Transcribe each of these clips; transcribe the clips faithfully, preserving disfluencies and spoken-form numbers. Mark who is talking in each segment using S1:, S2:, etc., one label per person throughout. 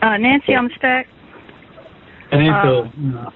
S1: Uh, Nancy on the stack.
S2: Benito.
S1: Uh,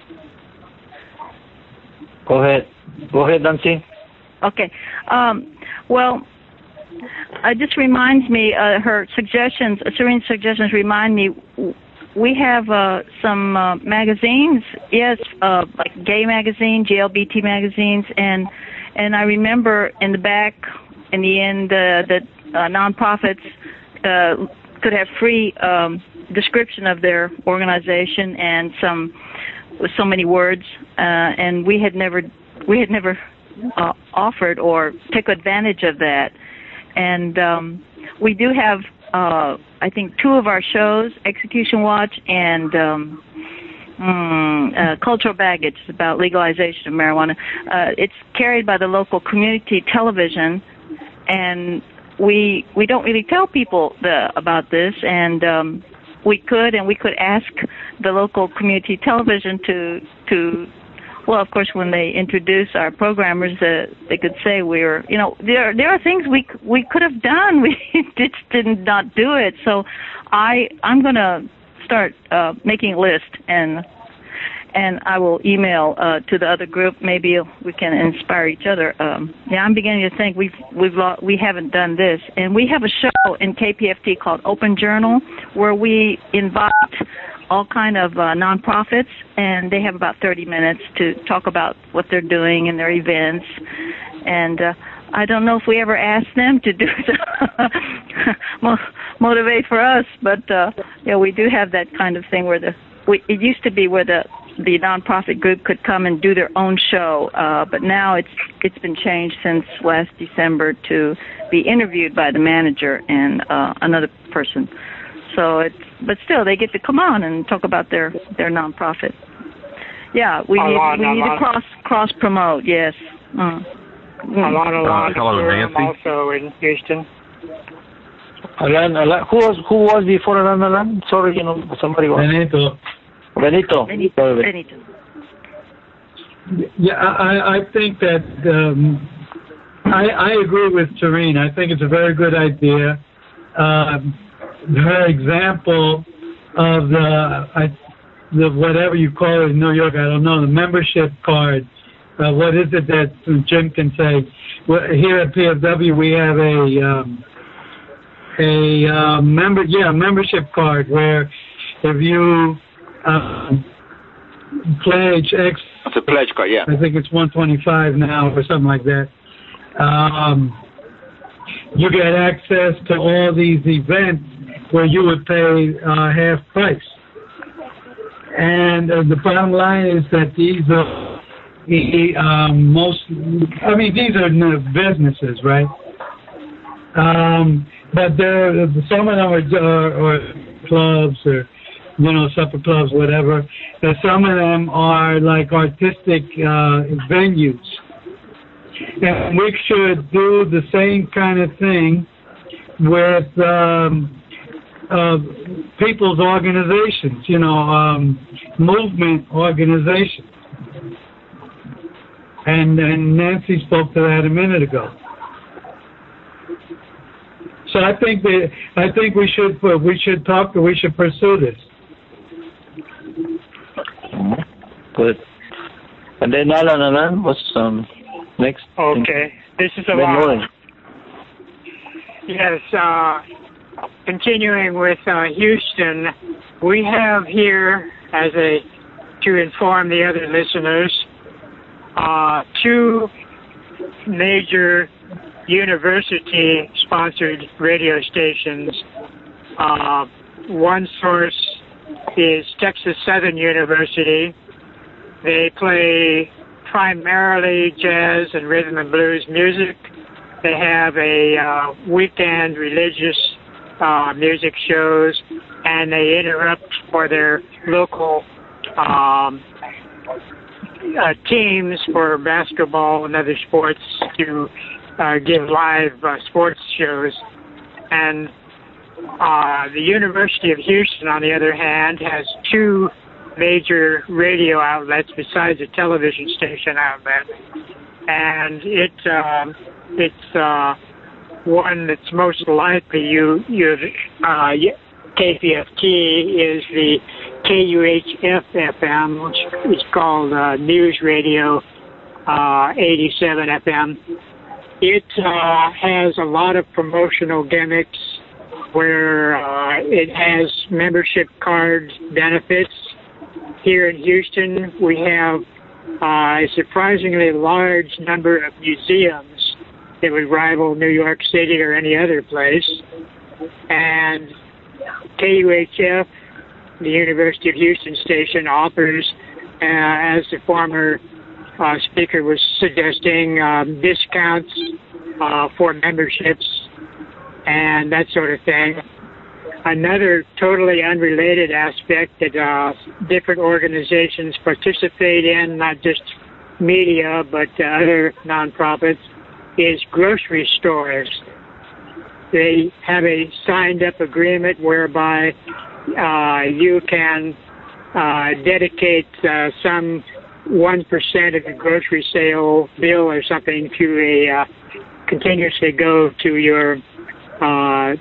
S3: Go ahead. Go ahead, Nancy.
S1: Okay. Um, well, it just reminds me, uh, her suggestions, uh, Serene's suggestions remind me, we have uh, some uh, magazines, yes, uh, like gay magazine, G L B T magazines, and and I remember in the back, in the end, uh, the uh, nonprofits uh, could have free um, description of their organization and some with so many words, uh, and we had never we had never uh, offered or took advantage of that, and um, we do have. Uh, I think two of our shows, Execution Watch and um, mm, uh, Cultural Baggage, about legalization of marijuana. Uh, it's carried by the local community television, and we we don't really tell people the, about this, and um, we could and we could ask the local community television to to. Well, of course, when they introduce our programmers, uh, they could say we're, you know, there there are things we we could have done. We just did not do it. So, I I'm going to start uh, making a list, and and I will email uh, to the other group. Maybe we can inspire each other. Um, yeah, I'm beginning to think we've we've lo- we haven't done this, and we have a show in K P F T called Open Journal, where we invite all kind of uh, nonprofits, and they have about thirty minutes to talk about what they're doing and their events. And uh, I don't know if we ever asked them to do it, motivate for us, but uh, yeah, we do have that kind of thing where the we, it used to be where the the nonprofit group could come and do their own show, uh, but now it's it's been changed since last December to be interviewed by the manager and uh, another person. So it's, but still, they get to come on and talk about their, their nonprofit. Yeah, we need
S4: Alana,
S1: we need
S4: Alana.
S1: to cross cross promote. Yes. Mm.
S4: Alana, Alana,
S5: Uh, hello, Nancy.
S4: also in Houston.
S3: Alan, Alan, who was who was before Alan? Alan? Sorry, you know, somebody was.
S2: Benito.
S3: Benito.
S1: Benito.
S3: Sorry.
S1: Benito.
S2: Yeah, I, I think that um, I, I agree with Serene. I think it's a very good idea. Um, her example of the, I, the whatever you call it in New York, I don't know, the membership card. Uh, what is it that Jim can say? Well, here at P F W, we have a um, a uh, member, yeah, membership card where if you um, pledge X,
S5: It's a pledge card, yeah.
S2: I think it's one twenty-five now or something like that. Um, you get access to all these events where you would pay uh, half price. And uh, the bottom line is that these are the um, most, I mean, these are businesses, right? Um, but there, some of them are, are, are clubs or, you know, supper clubs, whatever. And some of them are like artistic uh, venues. And we should do the same kind of thing with um, uh, people's organizations, you know, um, movement organizations. And, and Nancy spoke to that a minute ago. So I think that I think we should we should talk. We should pursue this.
S3: Good. And then Alan, Alan, what's um, next?
S4: Okay, this is a
S3: Ben
S4: lot.
S3: Lawrence.
S4: Yes, uh, continuing with uh, Houston, we have here, as a to inform the other listeners, uh, two major university-sponsored radio stations. Uh, one source is Texas Southern University. They play primarily jazz and rhythm and blues music. They have a uh, weekend religious uh, music shows, and they interrupt for their local um, uh, teams for basketball and other sports to uh, give live uh, sports shows. And uh, the University of Houston, on the other hand, has two major radio outlets besides a television station outlet, and it um, it's uh, one that's most likely you you uh, K P F T is the K U H F F M, which is called uh, News Radio uh, eighty-seven F M. It uh, has a lot of promotional gimmicks where uh, it has membership card benefits. Here in Houston, we have uh, a surprisingly large number of museums that would rival New York City or any other place. And K U H F, the University of Houston station, offers, uh, as the former uh, speaker was suggesting, um, discounts uh, for memberships and that sort of thing. Another totally unrelated aspect that uh, different organizations participate in, not just media, but uh, other nonprofits, is grocery stores. They have a signed-up agreement whereby uh, you can uh, dedicate uh, some one percent of your grocery sale bill or something to a uh, continuously go to your uh,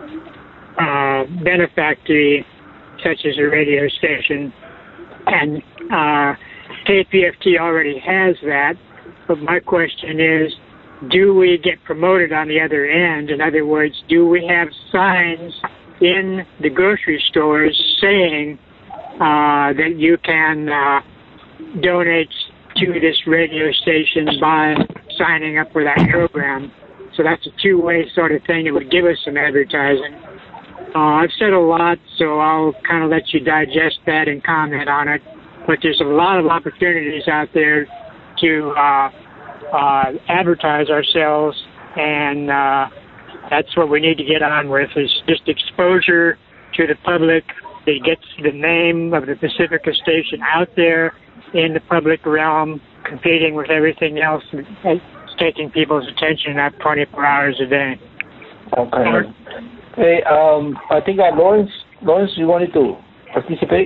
S4: uh, benefactor, such as a radio station. And uh, K P F T already has that, but my question is, do we get promoted on the other end? In other words, do we have signs in the grocery stores saying uh, that you can uh, donate to this radio station by signing up for that program? So that's a two-way sort of thing that would give us some advertising. Uh, I've said a lot, so I'll kind of let you digest that and comment on it. But there's a lot of opportunities out there to uh, uh, advertise ourselves, and uh, that's what we need to get on with, is just exposure to the public that gets the name of the Pacifica station out there in the public realm, competing with everything else that's taking people's attention up twenty-four hours a day.
S3: Okay. Hey, um, I think uh, Lawrence, Lawrence, you wanted to participate?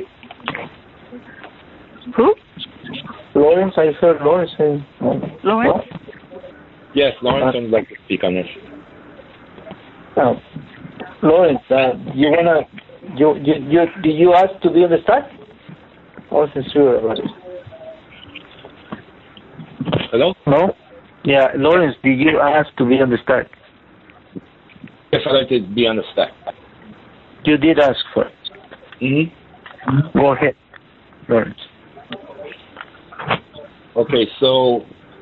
S1: Who?
S3: Lawrence, I heard Lawrence saying.
S1: Lawrence?
S5: Yes, Lawrence would like to speak on this.
S3: Oh. Lawrence, uh, you wanna, you, you, you, did you ask to be on the start? I wasn't sure about it.
S5: Hello?
S3: No? Yeah, Lawrence, did you ask to be on the start?
S5: Yes, I'd like to be on the stack.
S3: You did ask for it.
S5: Mm-hmm.
S3: Go ahead, Lawrence.
S5: Okay, so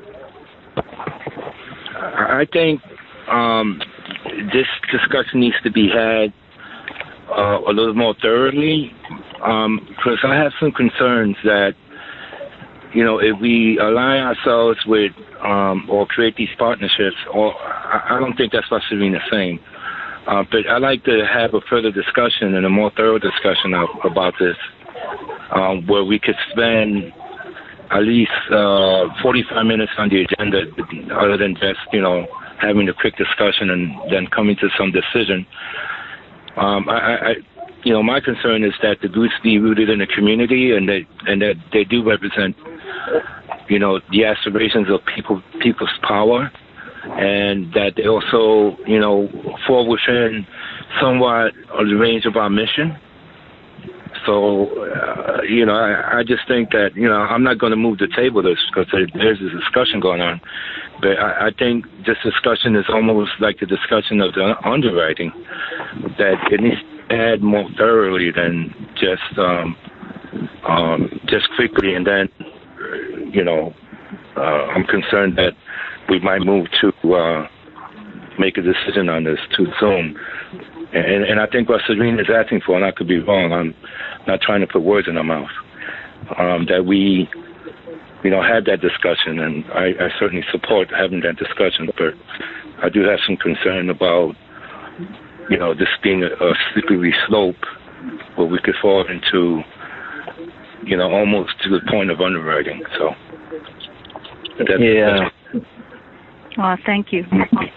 S5: I think um, this discussion needs to be had uh, a little more thoroughly, um, because I have some concerns that, you know, if we align ourselves with um, or create these partnerships, or I, I don't think that's what Serena's saying. Uh, but I'd like to have a further discussion and a more thorough discussion of, about this, um, where we could spend at least uh, forty-five minutes on the agenda, other than just, you know, having a quick discussion and then coming to some decision. Um, I, I, you know, my concern is that the groups be rooted in the community, and that and that they do represent, you know, the aspirations of people, people's power, and that they also, you know, fall within somewhat of the range of our mission. So, uh, you know, I, I just think that, you know, I'm not going to move the table this because there's a discussion going on. But I, I think this discussion is almost like the discussion of the underwriting, that it needs to add more thoroughly than just um, um, just quickly. And then, you know, uh, I'm concerned that we might move to uh, make a decision on this too soon. And, and I think what Serena is asking for, and I could be wrong, I'm not trying to put words in her mouth, um, that we, you know, had that discussion, and I, I certainly support having that discussion, but I do have some concern about, you know, this being a, a slippery slope where we could fall into, you know, almost to the point of underwriting. So, that's,
S3: yeah.
S5: That's
S1: Oh, thank you.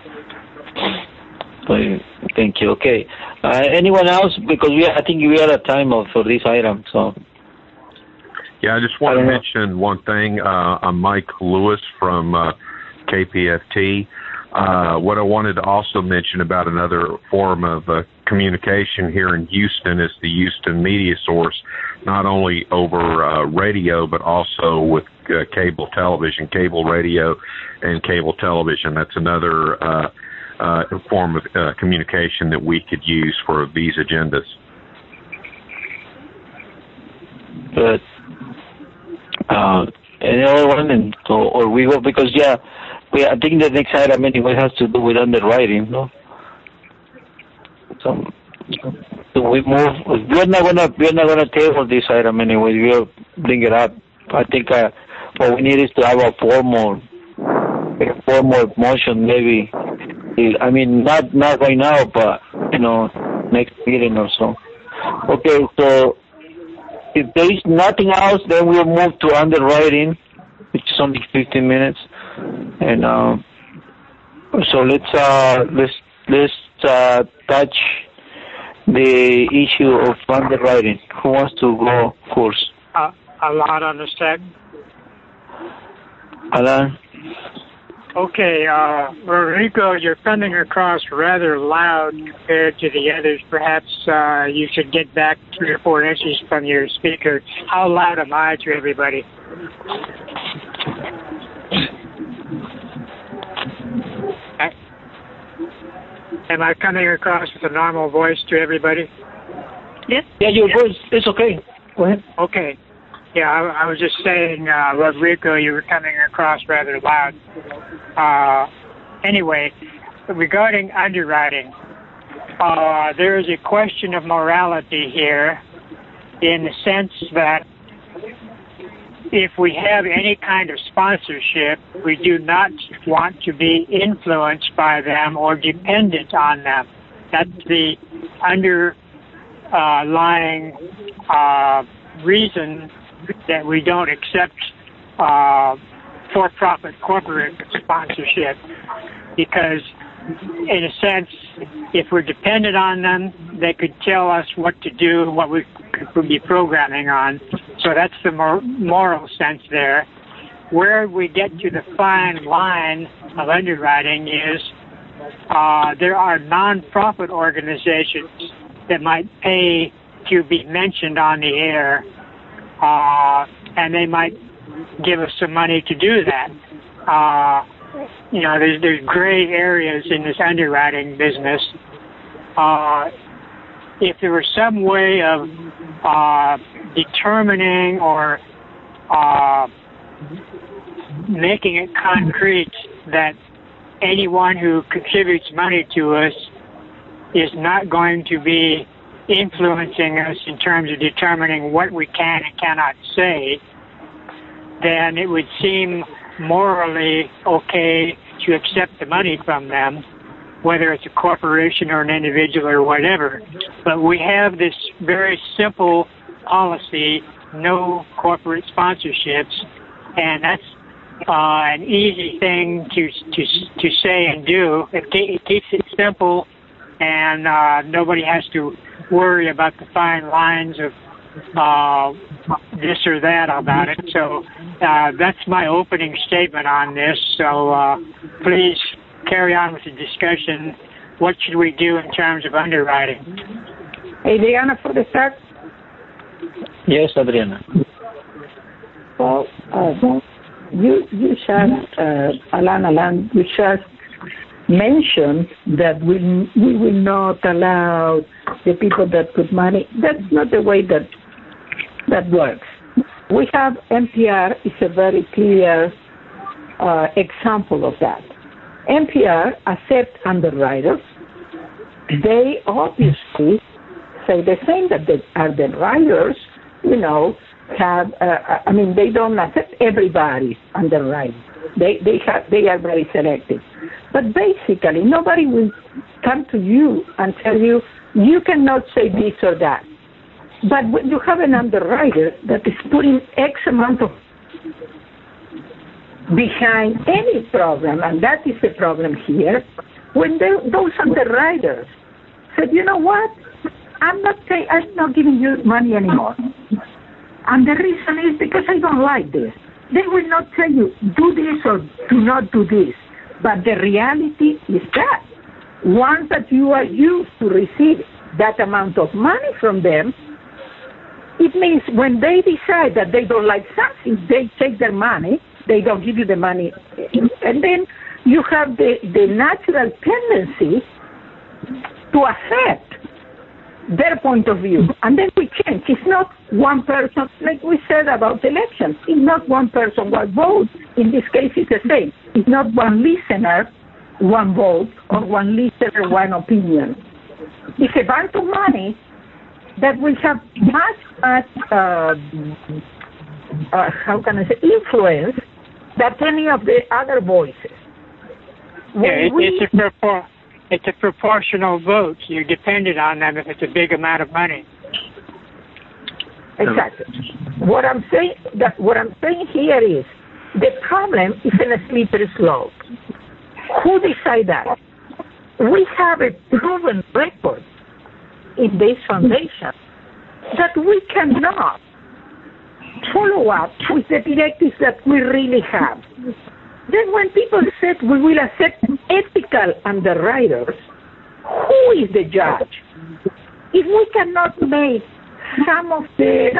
S3: Thank you. Okay. Uh, anyone else? Because we, I think we are at time of, for this item. So.
S6: Yeah, I just want to mention one thing. Uh, I'm Mike Lewis from uh, K P F T. Uh, what I wanted to also mention about another form of uh, communication here in Houston is the Houston Media Source, not only over uh, radio, but also with uh, cable television, cable radio, and cable television. That's another uh, uh, form of uh, communication that we could use for these agendas.
S3: Good. Uh, any other one, and, or, or we go, because, yeah, we, I think the next item anyway has to do with underwriting, no? So, so we move. We're not gonna we're not gonna table this item anyway. We'll bring it up. I think uh, what we need is to have a formal, a formal motion, maybe. I mean, not not right now, but you know, next meeting or so. Okay, so if there is nothing else, then we'll move to underwriting, which is only fifteen minutes, and uh, so let's uh, let's let's. Uh, touch the issue of underwriting. Who wants to go first?
S4: Uh, Alan on the set.
S3: Alan?
S4: Okay, uh, Rodrigo, you're coming across rather loud compared to the others. Perhaps uh, you should get back three or four inches from your speaker. How loud am I to everybody? Am I coming across with a normal voice to everybody?
S1: Yes.
S3: Yeah, your voice is okay. Go ahead.
S4: Okay. Yeah, I, I was just saying, uh, Rodrigo, you were coming across rather loud. Uh, anyway, regarding underwriting, uh, there is a question of morality here in the sense that if we have any kind of sponsorship, we do not want to be influenced by them or dependent on them. That's the underlying uh, reason that we don't accept uh, for-profit corporate sponsorship, because in a sense, if we're dependent on them, they could tell us what to do, what we could be programming on. So that's the mor- moral sense there. Where we get to the fine line of underwriting is uh, there are non-profit organizations that might pay to be mentioned on the air, uh, and they might give us some money to do that. Uh, you know, there's, there's gray areas in this underwriting business. Uh, if there were some way of uh, determining or uh, making it concrete that anyone who contributes money to us is not going to be influencing us in terms of determining what we can and cannot say, then it would seem morally okay to accept the money from them, whether it's a corporation or an individual or whatever. But we have this very simple policy, no corporate sponsorships, and that's uh, an easy thing to to to say and do. It, it keeps it simple, and uh, nobody has to worry about the fine lines of uh, this or that about it. So uh, that's my opening statement on this. So uh, please carry on with the discussion. What should we do in terms of underwriting?
S7: Adriana, for the start.
S3: Yes, Adriana.
S7: Well, uh, you you just uh, Alan Alan, you just mentioned that we we will not allow the people that put money. That's not the way that that works. We have N P R is a very clear uh, example of that. N P R accepts underwriters. They obviously say the same, that the underwriters, you know, have. Uh, I mean, they don't accept everybody's underwriting. They they have they are very selective. But basically, nobody will come to you and tell you you cannot say this or that. But when you have an underwriter that is putting X amount of behind any program, and that is the problem here, when they, those underwriters said, you know what, I'm not pay, I'm not giving you money anymore. And the reason is because I don't like this. They will not tell you, do this or do not do this. But the reality is that once that you are used to receive that amount of money from them, it means when they decide that they don't like something, they take their money, they don't give you the money, and then you have the, the natural tendency to affect their point of view, and then we change. It's not one person, like we said about elections. It's not one person, one vote. In this case, it's the same. It's not one listener, one vote, or one listener, one opinion. It's a bunch of money that will have much, much, uh, uh, how can I say, influence than any of the other voices.
S4: Yeah, it, we, it's a propor- It's a proportional vote. You're dependent on them if it's a big amount of money.
S7: Exactly. What I'm saying, that what I'm saying here is the problem is in a slippery slope. Who decide that? We have a proven record in this foundation that we cannot follow up with the directives that we really have. Then when people said we will accept ethical underwriters, who is the judge? If we cannot make some of the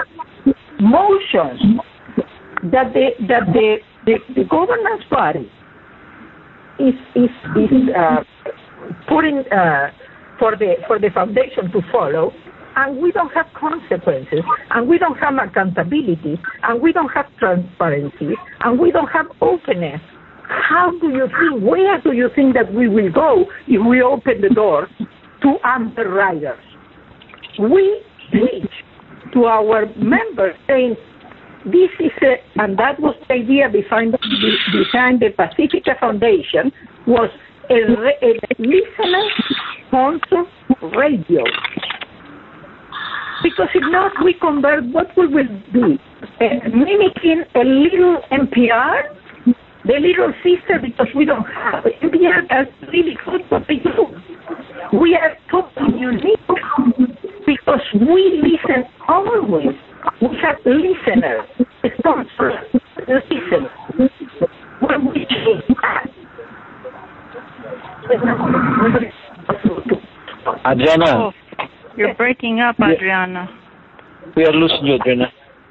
S7: motions that the that the, the, the governance body is is, is uh, putting uh, for the for the foundation to follow, and we don't have consequences, and we don't have accountability, and we don't have transparency, and we don't have openness, how do you think, where do you think that we will go if we open the door to underwriters? We preach to our members saying, this is a, and that was the idea behind, behind the Pacifica Foundation, was a, a listener-sponsored radio. Because if not, we convert, what we will be? Uh, mimicking a little N P R, the little sister, because we don't have it. N P R is really good what they do. We are totally unique because we listen always. We have listeners, sponsors, listeners. When we change that,
S3: Adriana.
S1: Oh, you're breaking up, Adriana.
S3: We are losing you, Adriana.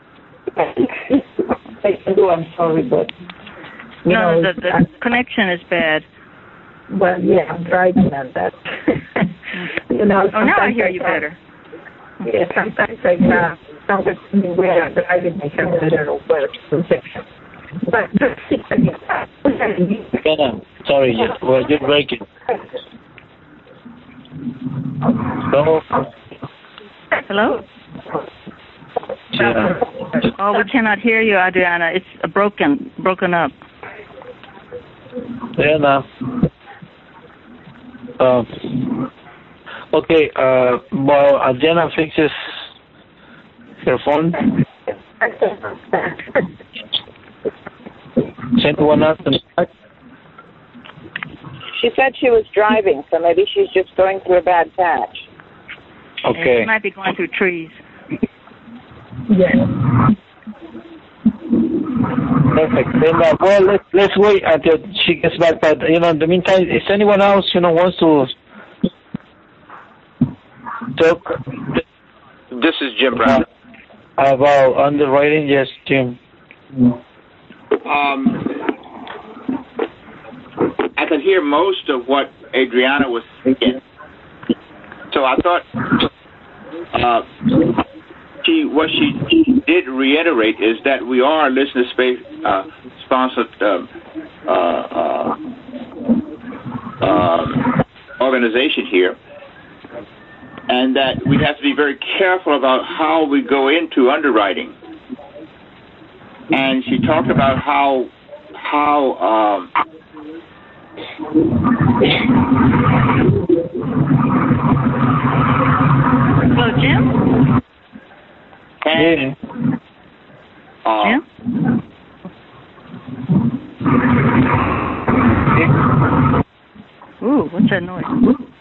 S7: I'm sorry, but you
S1: no,
S7: know,
S1: the, the
S7: I,
S1: connection is bad.
S7: Well, yeah, I'm driving on that. you know.
S1: Oh, now I hear you better.
S7: Yeah, sometimes I uh, sound like where I'm driving, I have better or worse reception. But just sit again.
S3: Adriana, sorry, you, well, you're breaking. Hello?
S1: Hello?
S3: Yeah.
S1: Oh, we cannot hear you, Adriana. It's uh, broken, broken up.
S3: Adriana. Uh, okay, uh, well, Adriana fixes her phone. Send one out and back.
S8: She said she was driving, so maybe she's just going through a bad patch.
S3: Okay.
S1: She might be going through trees.
S7: Yes.
S3: Perfect. Then, uh, well, let's let's wait until she gets back. But you know, in the meantime, if anyone else you know wants to talk,
S9: this is Jim Brown.
S3: About underwriting, yes, Jim.
S9: Um, I could hear most of what Adriana was saying, so I thought uh, she what she did reiterate is that we are a listener space uh, sponsored uh, uh, uh, organization here, and that we have to be very careful about how we go into underwriting. And she talked about how how um,
S1: Hello, Jim?
S3: And,
S9: uh,
S1: Jim? Ooh, what's that noise?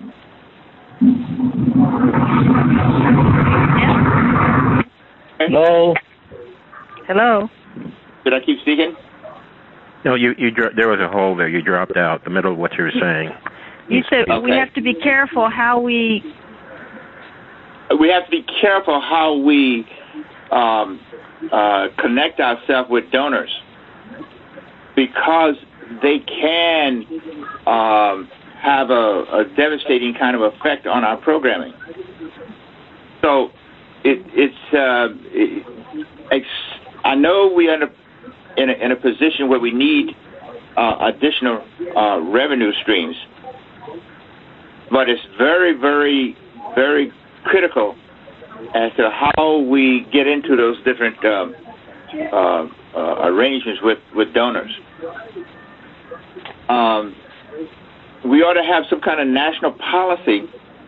S1: Jim?
S3: hello.
S1: Hello?
S9: Did I keep speaking?
S10: No, you, you, there was a hole there. You dropped out the middle of what you were saying.
S1: You said
S9: Okay.
S1: we have to be careful how we
S9: we have to be careful how we um, uh, connect ourselves with donors, because they can um, have a, a devastating kind of effect on our programming. So it, it's, uh, it, it's, I know we are in a, in a, in a position where we need uh, additional uh, revenue streams, but it's very, very, very critical as to how we get into those different um, uh, uh, arrangements with, with donors. Um, we ought to have some kind of national policy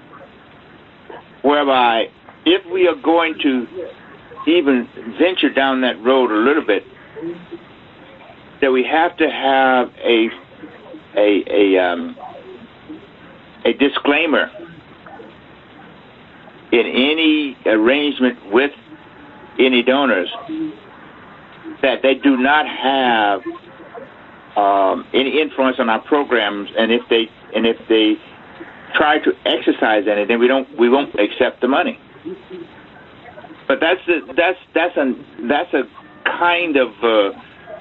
S9: whereby if we are going to even venture down that road a little bit, that we have to have a a a, um, a disclaimer in any arrangement with any donors that they do not have um, any influence on our programs, and if they and if they try to exercise any, then we don't we won't accept the money. But that's a, that's that's a that's a kind of uh,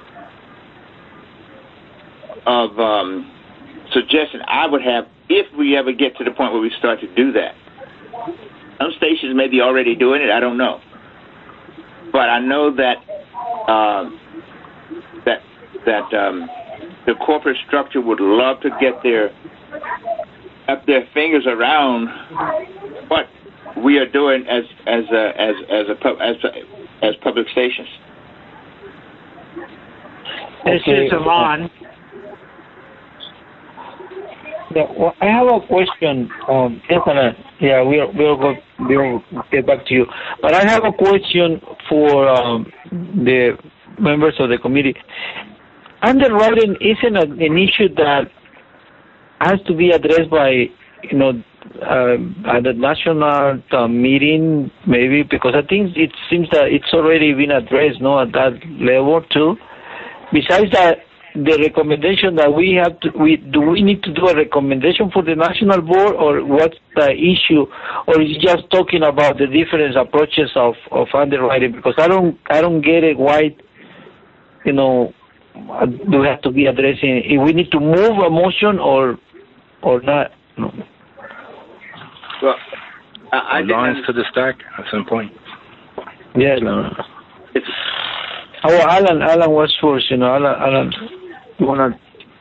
S9: of um, suggestion I would have if we ever get to the point where we start to do that. Some stations may be already doing it. I don't know, but I know that uh, that that um, the corporate structure would love to get their up their fingers around what we are doing as as a, as as a as as public stations.
S4: This
S3: Okay.
S4: is Alon.
S3: Yeah, well, I have a question. Um, yes, Anna. Yeah, we'll we'll go we'll get back to you. But I have a question for um, the members of the committee. Underwriting isn't a, an issue that has to be addressed by, you know, uh, at the national uh, meeting, maybe, because I think it seems that it's already been addressed, no, at that level too. Besides that, the recommendation that we have to, we do we need to do a recommendation for the national board, or what's the issue, or is it just talking about the different approaches of, of underwriting? Because I don't I don't get it. Why, you know, do we have to be addressing? If we need to move a motion or or not? No.
S9: Well, I, I
S5: lines to the stack at some point.
S3: Yeah, no.
S9: It's
S3: Oh, Alan, Alan was first, you know, Alan, Alan, you wanna?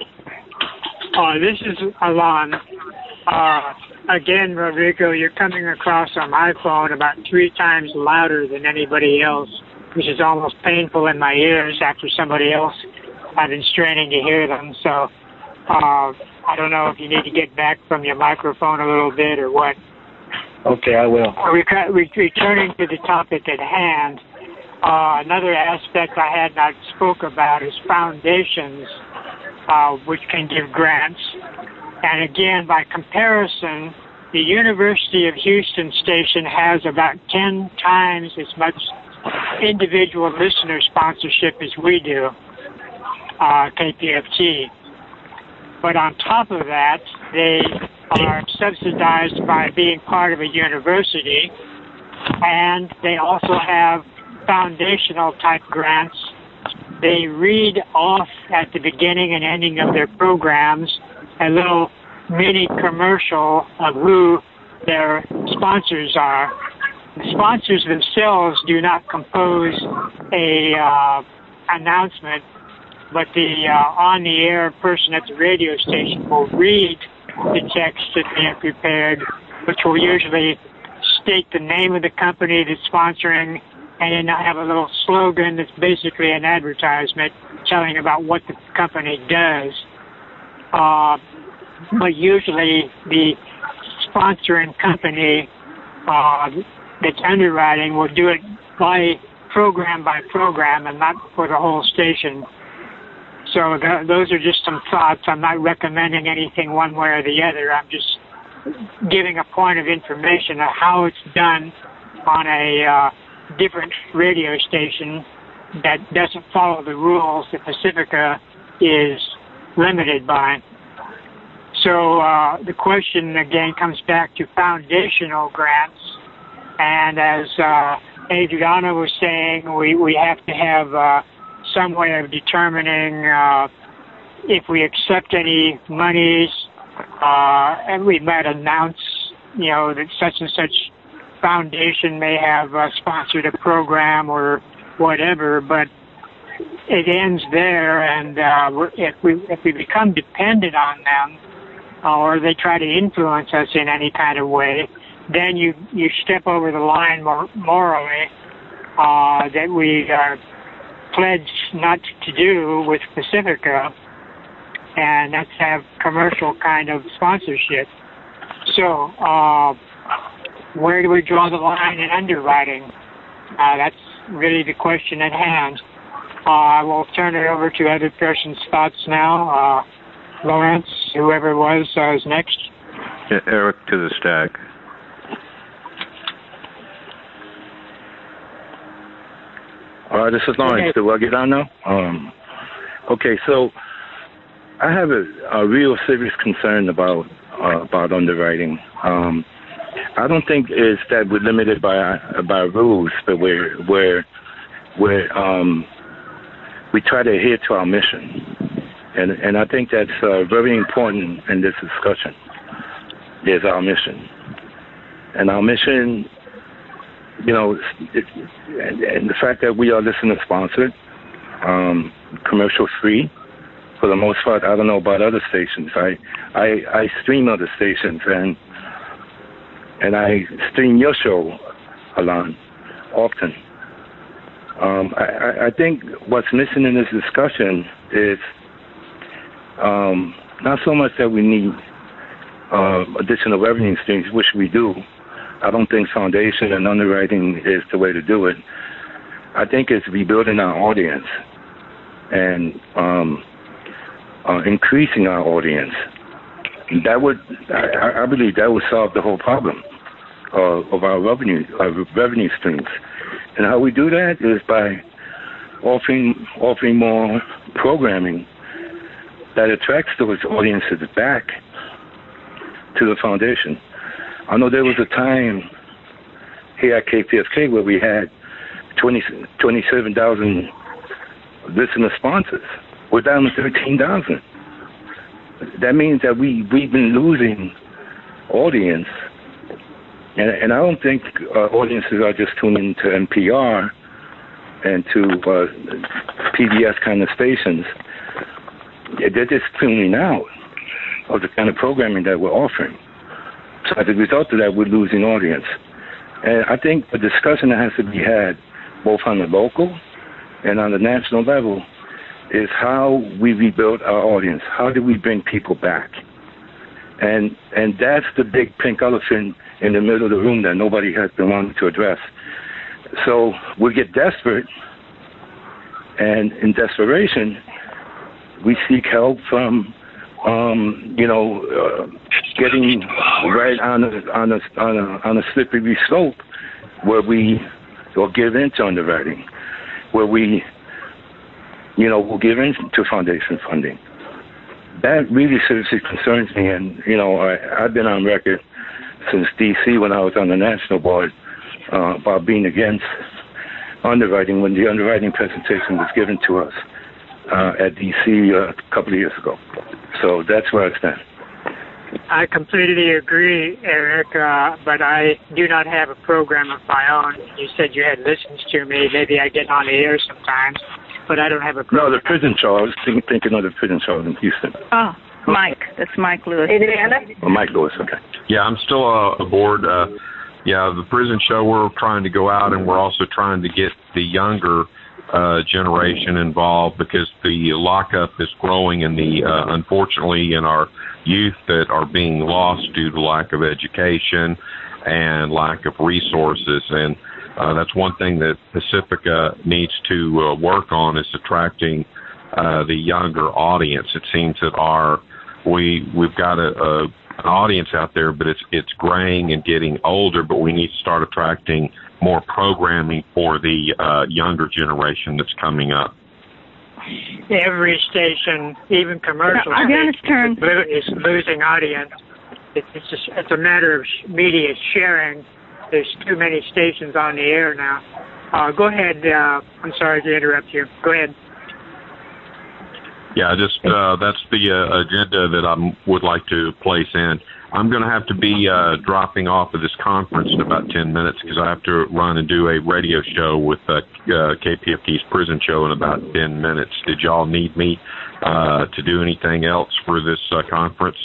S4: Uh, this is Alon. Uh, again, Rodrigo, you're coming across on my phone about three times louder than anybody else, which is almost painful in my ears after somebody else. I've been straining to hear them, so uh, I don't know if you need to get back from your microphone a little bit or what.
S3: Okay, I will.
S4: Re- re- returning to the topic at hand, uh, another aspect I had not spoke about is foundations, uh, which can give grants. And again, by comparison, the University of Houston station has about ten times as much individual listener sponsorship as we do, uh, K P F T. But on top of that, they are subsidized by being part of a university, and they also have foundational type grants. They read off at the beginning and ending of their programs a little mini commercial of who their sponsors are. The sponsors themselves do not compose a uh, announcement, but the uh, on-the-air person at the radio station will read the text that they have prepared, which will usually state the name of the company that's sponsoring, and then I have a little slogan that's basically an advertisement telling about what the company does. Uh, but usually the sponsoring company uh, that's underwriting will do it by program by program and not for the whole station. So th- those are just some thoughts. I'm not recommending anything one way or the other. I'm just giving a point of information of how it's done on a uh, different radio station that doesn't follow the rules that Pacifica is limited by. So uh, the question again comes back to foundational grants. And as uh, Adriana was saying, we, we have to have uh, some way of determining uh, if we accept any monies, uh, and we might announce, you know, that such and such foundation may have uh, sponsored a program or whatever, but it ends there. And uh, if we if we become dependent on them, or they try to influence us in any kind of way, then you you step over the line mor- morally uh, that we are pledged not to do with Pacifica, and that's have commercial kind of sponsorship. So uh, where do we draw the line in underwriting? Uh, that's really the question at hand. Uh, I will turn it over to other person's thoughts now. Uh, Lawrence, whoever it was, uh, is next.
S10: Yeah, Eric to the stack.
S5: All right, this is Lawrence. Do I get on now? Um, okay, so I have a, a real serious concern about uh, about underwriting. Um, I don't think it's that we're limited by by rules, but we're we're we're um, we try to adhere to our mission, and and I think that's uh, very important in this discussion. Is our mission, and our mission, you know, it, and, and the fact that we are listener sponsored, um, commercial free, for the most part. I don't know about other stations. I I, I stream other stations, and and I stream your show, Alan, often. Um, I, I think what's missing in this discussion is um, not so much that we need uh, additional revenue streams, which we do. I don't think foundation and underwriting is the way to do it. I think it's rebuilding our audience and um, uh, increasing our audience. That would, I, I believe, that would solve the whole problem uh, of our revenue uh, revenue streams. And how we do that is by offering offering more programming that attracts those audiences back to the foundation. I know there was a time here at K P F K where we had twenty, twenty-seven thousand listener sponsors. We're down to thirteen thousand. That means that we, we've been losing audience. And, and I don't think uh, audiences are just tuning to N P R and to uh, P B S kind of stations. They're just tuning out of the kind of programming that we're offering. So as a result of that, we're losing audience. And I think the discussion that has to be had, both on the local and on the national level, is how we rebuild our audience. How do we bring people back? And and that's the big pink elephant in the middle of the room that nobody has been wanting to address. So we get desperate, and in desperation, we seek help from, um, you know, uh, getting right on a, on a on a on a slippery slope where we will give in to underwriting, where we, you know, will give in to foundation funding. That really seriously concerns me, and you know, I, I've been on record since D C when I was on the national board uh, about being against underwriting when the underwriting presentation was given to us uh, at D C uh, a couple of years ago. So that's where I stand.
S4: I completely agree, Eric, uh, but I do not have a program of my own. You said you had listens to me. Maybe I get on the air sometimes, but I don't have a program.
S5: No, the prison show. I was thinking, thinking of the prison show in Houston.
S1: Oh, Mike. That's Mike Lewis.
S8: Adriana?
S5: Oh, Mike Lewis, okay.
S6: Yeah, I'm still uh, aboard. Uh, yeah, the prison show, we're trying to go out, and we're also trying to get the younger uh, generation involved because the lockup is growing, and the uh, unfortunately in our youth that are being lost due to lack of education and lack of resources. And uh, that's one thing that Pacifica needs to uh, work on, is attracting uh, the younger audience. It seems that our we we've got a, a an audience out there, but it's it's graying and getting older. But we need to start attracting more programming for the uh, younger generation that's coming up.
S4: Every station, even commercial,
S1: Adriana's turn.
S4: is losing audience. It's just it's a matter of media sharing there's too many stations on the air now. Uh, go ahead. Uh, I'm sorry to interrupt you. Go ahead.
S6: Yeah, just uh, that's the uh, agenda that I would like to place in. I'm going to have to be uh, dropping off of this conference in about ten minutes because I have to run and do a radio show with uh, uh, K P F K's prison show in about ten minutes. Did y'all need me uh, to do anything else for this uh, conference?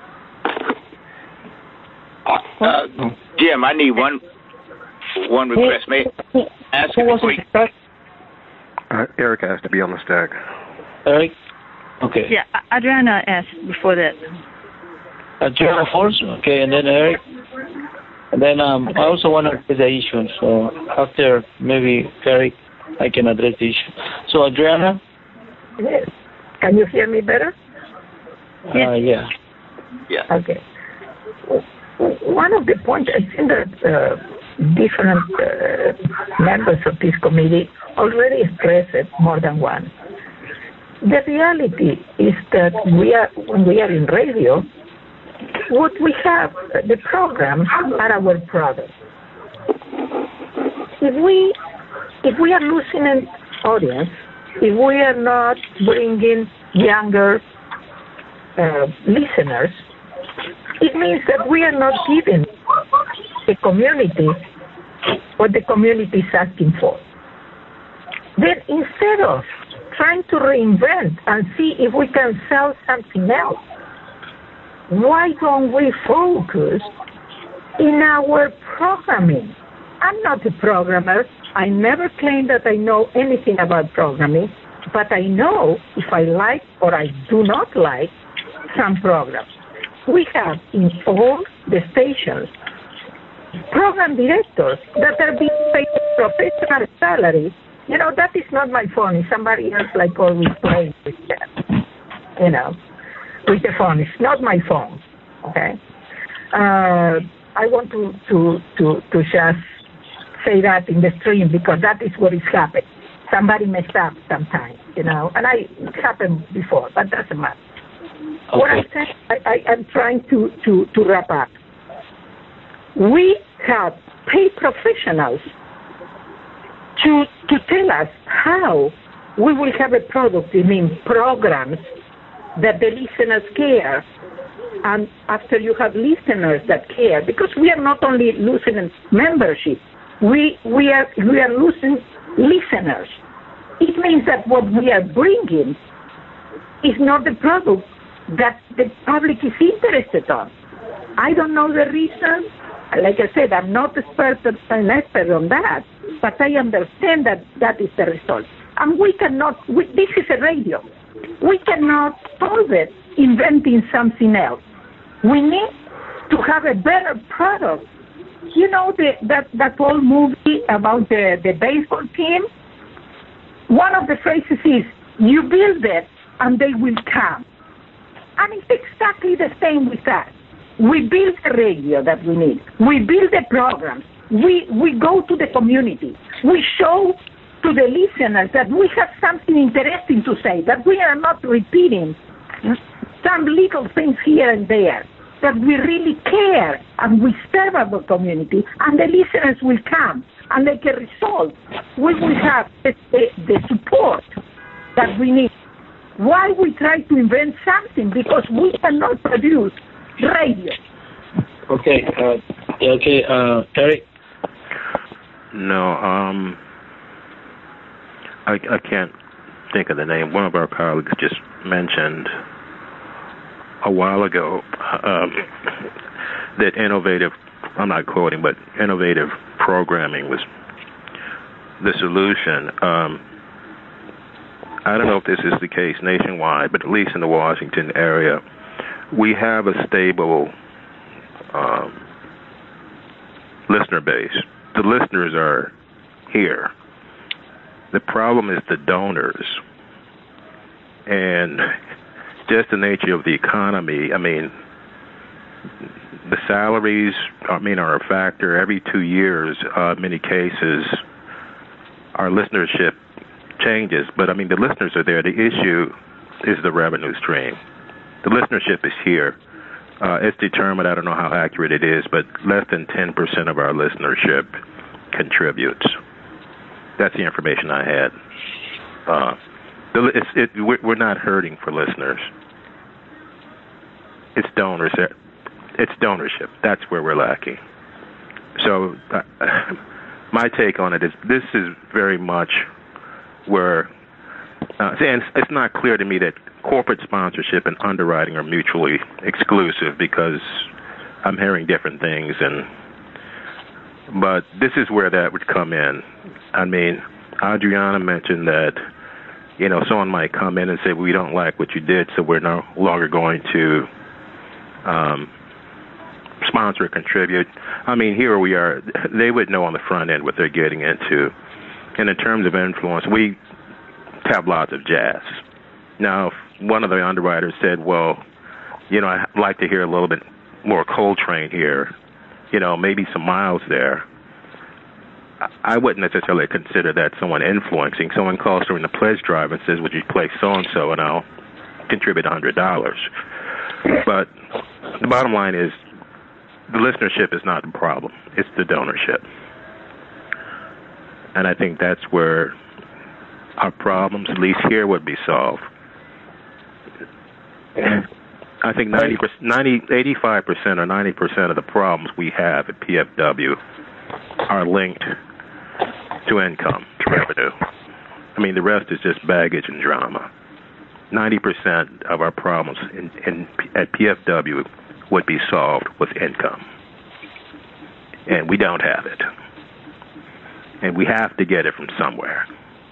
S9: Uh, Jim, I need one one request. May I ask you quick?
S10: Uh, Eric has to be on the stack.
S3: Eric? Okay.
S1: Yeah, Adriana asked before that.
S3: Adriana first, okay, and then Eric. And then um, I also want to address the issue. So after maybe Eric, I can address the issue. So Adriana?
S7: Yes. Can you hear me better?
S3: Uh, yeah.
S9: Yeah.
S7: Okay. One of the points, I think that uh, different uh, members of this committee already expressed it more than once. The reality is that we are, when we are in radio, what we have, the programs are our products. If we, if we are losing an audience, if we are not bringing younger uh, listeners, it means that we are not giving the community what the community is asking for. Then instead of trying to reinvent and see if we can sell something else, why don't we focus in our programming? I'm not a programmer. I never claim that I know anything about programming, but I know if I like or I do not like some programs. We have in all the stations program directors that are being paid professional salaries. You know, that is not my phone. It's somebody else like always playing with that, you know, with the phone. It's not my phone, okay? Uh, I want to, to, to, to just say that in the stream because that is what is happening. Somebody messed up sometimes, you know, and I, it happened before, but doesn't matter. Okay. What I'm saying, I, I, I'm trying to, to, to wrap up. We have paid professionals to to tell us how we will have a product, I mean programs that the listeners care, and after you have listeners that care, because we are not only losing membership, we we are we are losing listeners. It means that what we are bringing is not the product that the public is interested on. I don't know the reason. Like I said, I'm not expert, an expert on that, but I understand that that is the result. And we cannot, we, this is a radio. We cannot solve it inventing something else. We need to have a better product. You know the, that, that old movie about the, the baseball team? One of the phrases is, you build it and they will come. And it's exactly the same with us. We build the radio that we need. We build the programs. We we go to the community. We show to the listeners that we have something interesting to say, that we are not repeating some little things here and there, that we really care and we serve our community, and the listeners will come. And like a result, we will have the, the, the support that we need. Why we try to invent something? Because we cannot produce radio.
S3: Okay, uh, okay, uh, Eric?
S10: No, um, I, I can't think of the name. One of our colleagues just mentioned a while ago um, that innovative, I'm not quoting, but innovative programming was the solution. Um, I don't know if this is the case nationwide, but at least in the Washington area, we have a stable um, listener base. The listeners are here. The problem is the donors. And just the nature of the economy, I mean, the salaries, I mean, are a factor. Every two years, uh, in many cases, our listenership changes. But, I mean, the listeners are there. The issue is the revenue stream. The listenership is here. Uh, it's determined, I don't know how accurate it is, but less than ten percent of our listenership contributes. That's the information I had. Uh, it's, it, we're not hurting for listeners. It's donorship. It's donorship. That's where we're lacking. So uh, my take on it is this is very much where, uh, and it's not clear to me that corporate sponsorship and underwriting are mutually exclusive, because I'm hearing different things, and but this is where that would come in. I mean, Adriana mentioned that, you know, someone might come in and say, we don't like what you did, so we're no longer going to um, sponsor or contribute. I mean, here we are. They would know on the front end what they're getting into. And in terms of influence, we have lots of jazz. Now, one of the underwriters said, well, you know, I'd like to hear a little bit more Coltrane here, you know, maybe some Miles there. I wouldn't necessarily consider that someone influencing. Someone calls during the pledge drive and says, would you play so-and-so, and I'll contribute one hundred dollars. But the bottom line is the listenership is not the problem. It's the donorship. And I think that's where our problems, at least here, would be solved. I think ninety percent, ninety, eighty-five percent or ninety percent of the problems we have at P F W are linked to income, to revenue. I mean, the rest is just baggage and drama. ninety percent of our problems in, in, at P F W would be solved with income. And we don't have it. And we have to get it from somewhere.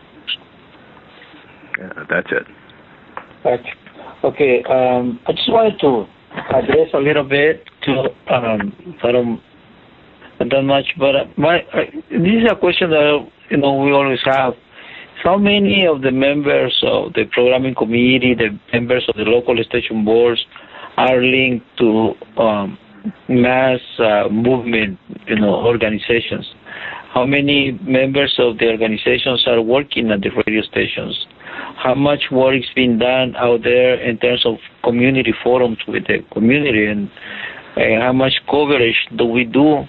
S10: Uh, that's it.
S3: Right. Okay, um, I just wanted to address a little bit to, um, I don't, not that much, but uh, my, uh, this is a question that, you know, we always have. How many of the members of the programming committee, the members of the local station boards, are linked to um, mass uh, movement, you know, organizations? How many members of the organizations are working at the radio stations? How much work is being done out there in terms of community forums with the community, and, and how much coverage do we do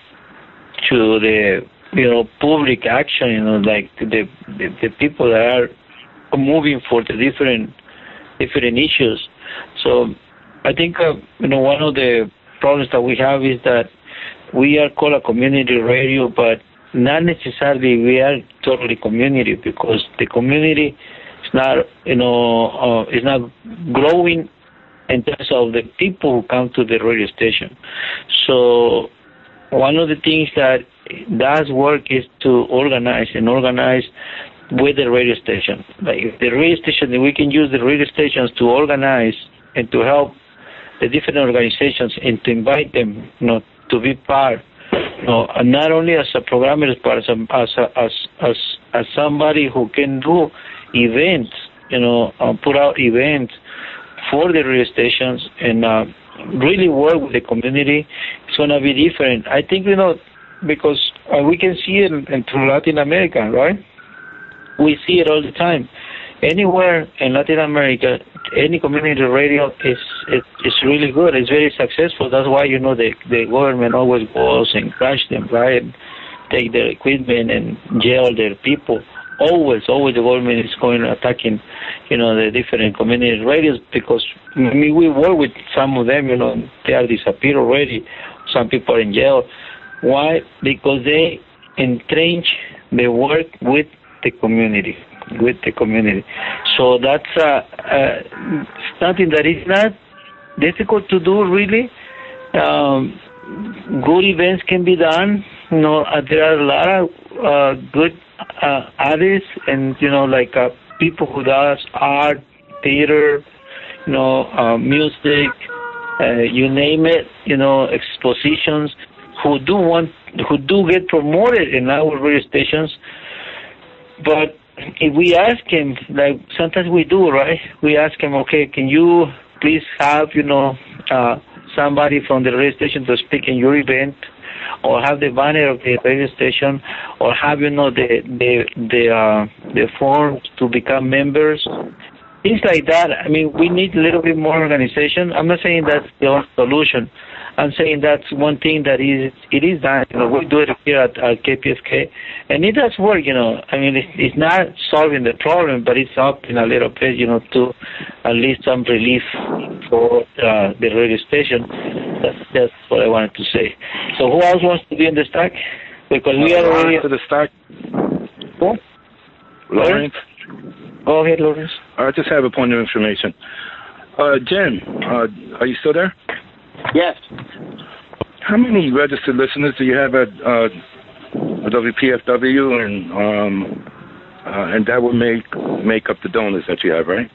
S3: to the, you know, public action, you know, like the the, the people that are moving for the different different issues. So I think, uh, you know, one of the problems that we have is that we are called a community radio, but not necessarily we are totally community, because the community is not, you know, uh, is not growing in terms of the people who come to the radio station. So one of the things that does work is to organize and organize with the radio station. Like if the radio station, we can use the radio stations to organize and to help the different organizations and to invite them, you know, to be part. No, and not only as a programmer, but as a, as a, as as as somebody who can do events, you know, uh, put out events for the radio stations and uh, really work with the community. It's going to be different. I think, you know, because uh, we can see it in, in through Latin America, right? We see it all the time. Anywhere in Latin America, any community radio is it, it's really good. It's very successful. That's why, you know, the the government always goes and crash them, right? And take their equipment and jail their people. Always, always the government is going attacking, you know, the different community radios, because I mean, we work with some of them, you know, they are disappeared already. Some people are in jail. Why? Because they entrench the work with the community. with the community. So that's uh, uh, something that is not difficult to do, really. Um, good events can be done. You know, uh, there are a lot of uh, good uh, artists and, you know, like uh, people who does art, theater, you know, uh, music, uh, you name it, you know, expositions, who do want, who do get promoted in our radio stations. But if we ask him, like sometimes we do, right? We ask him, okay, can you please have, you know, uh, somebody from the radio station to speak in your event, or have the banner of the radio station, or have, you know, the the the uh, the form to become members. things like that. I mean, we need a little bit more organization. I'm not saying that's the only solution. I'm saying that's one thing that is it is done. You know, we do it here at, at K P F K, and it does work. You know, I mean, it's, it's not solving the problem, but it's helping a little bit. You know, to at least some relief for uh, the radio station. That's that's what I wanted to say. So, who else wants to be in the stack? Because we are already
S5: to the stack.
S3: Who?
S5: Lawrence.
S3: Go ahead, Lawrence.
S5: I just have a point of information. Uh, Jen, uh, are you still there?
S9: Yes.
S5: How many registered listeners do you have at uh, W P F W, and um, uh, and that would make make up the donors that you have, right?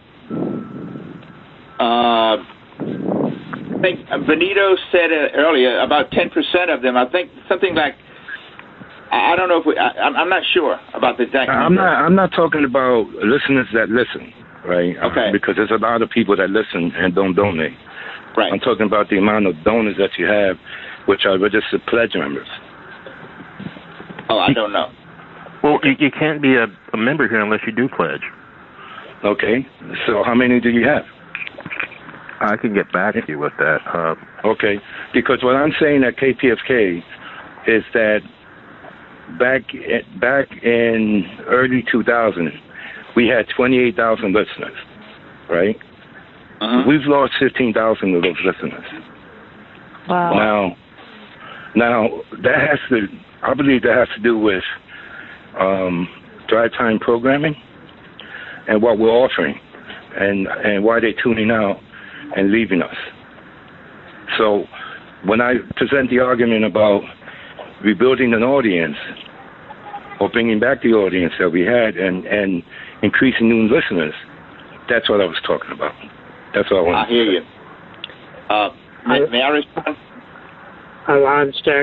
S9: Uh, I think Benito said it earlier, about ten percent of them. I think something like, I don't know if we, I, I'm not sure about the exact number.
S5: I'm not. I'm not talking about listeners that listen, right?
S9: Okay.
S5: Uh, because there's a lot of people that listen and don't donate.
S9: Right.
S5: I'm talking about the amount of donors that you have, which are registered pledge members.
S9: Oh, I don't know.
S10: Well, you, you can't be a, a member here unless you do pledge.
S5: Okay. So how many do you have?
S10: I can get back to you with that. Uh,
S5: okay. Because what I'm saying at K P F K is that back back in early two thousand, we had twenty-eight thousand listeners, right? Uh-huh. We've lost fifteen thousand of those listeners.
S1: Wow.
S5: Now, now that has to, I believe that has to do with um, drive time programming and what we're offering, and and why they're tuning out and leaving us. So, when I present the argument about rebuilding an audience or bringing back the audience that we had and and increasing new listeners, that's what I was talking about. That's what I want.
S9: I hear you. Uh, may, may I respond?
S4: Alan Stack.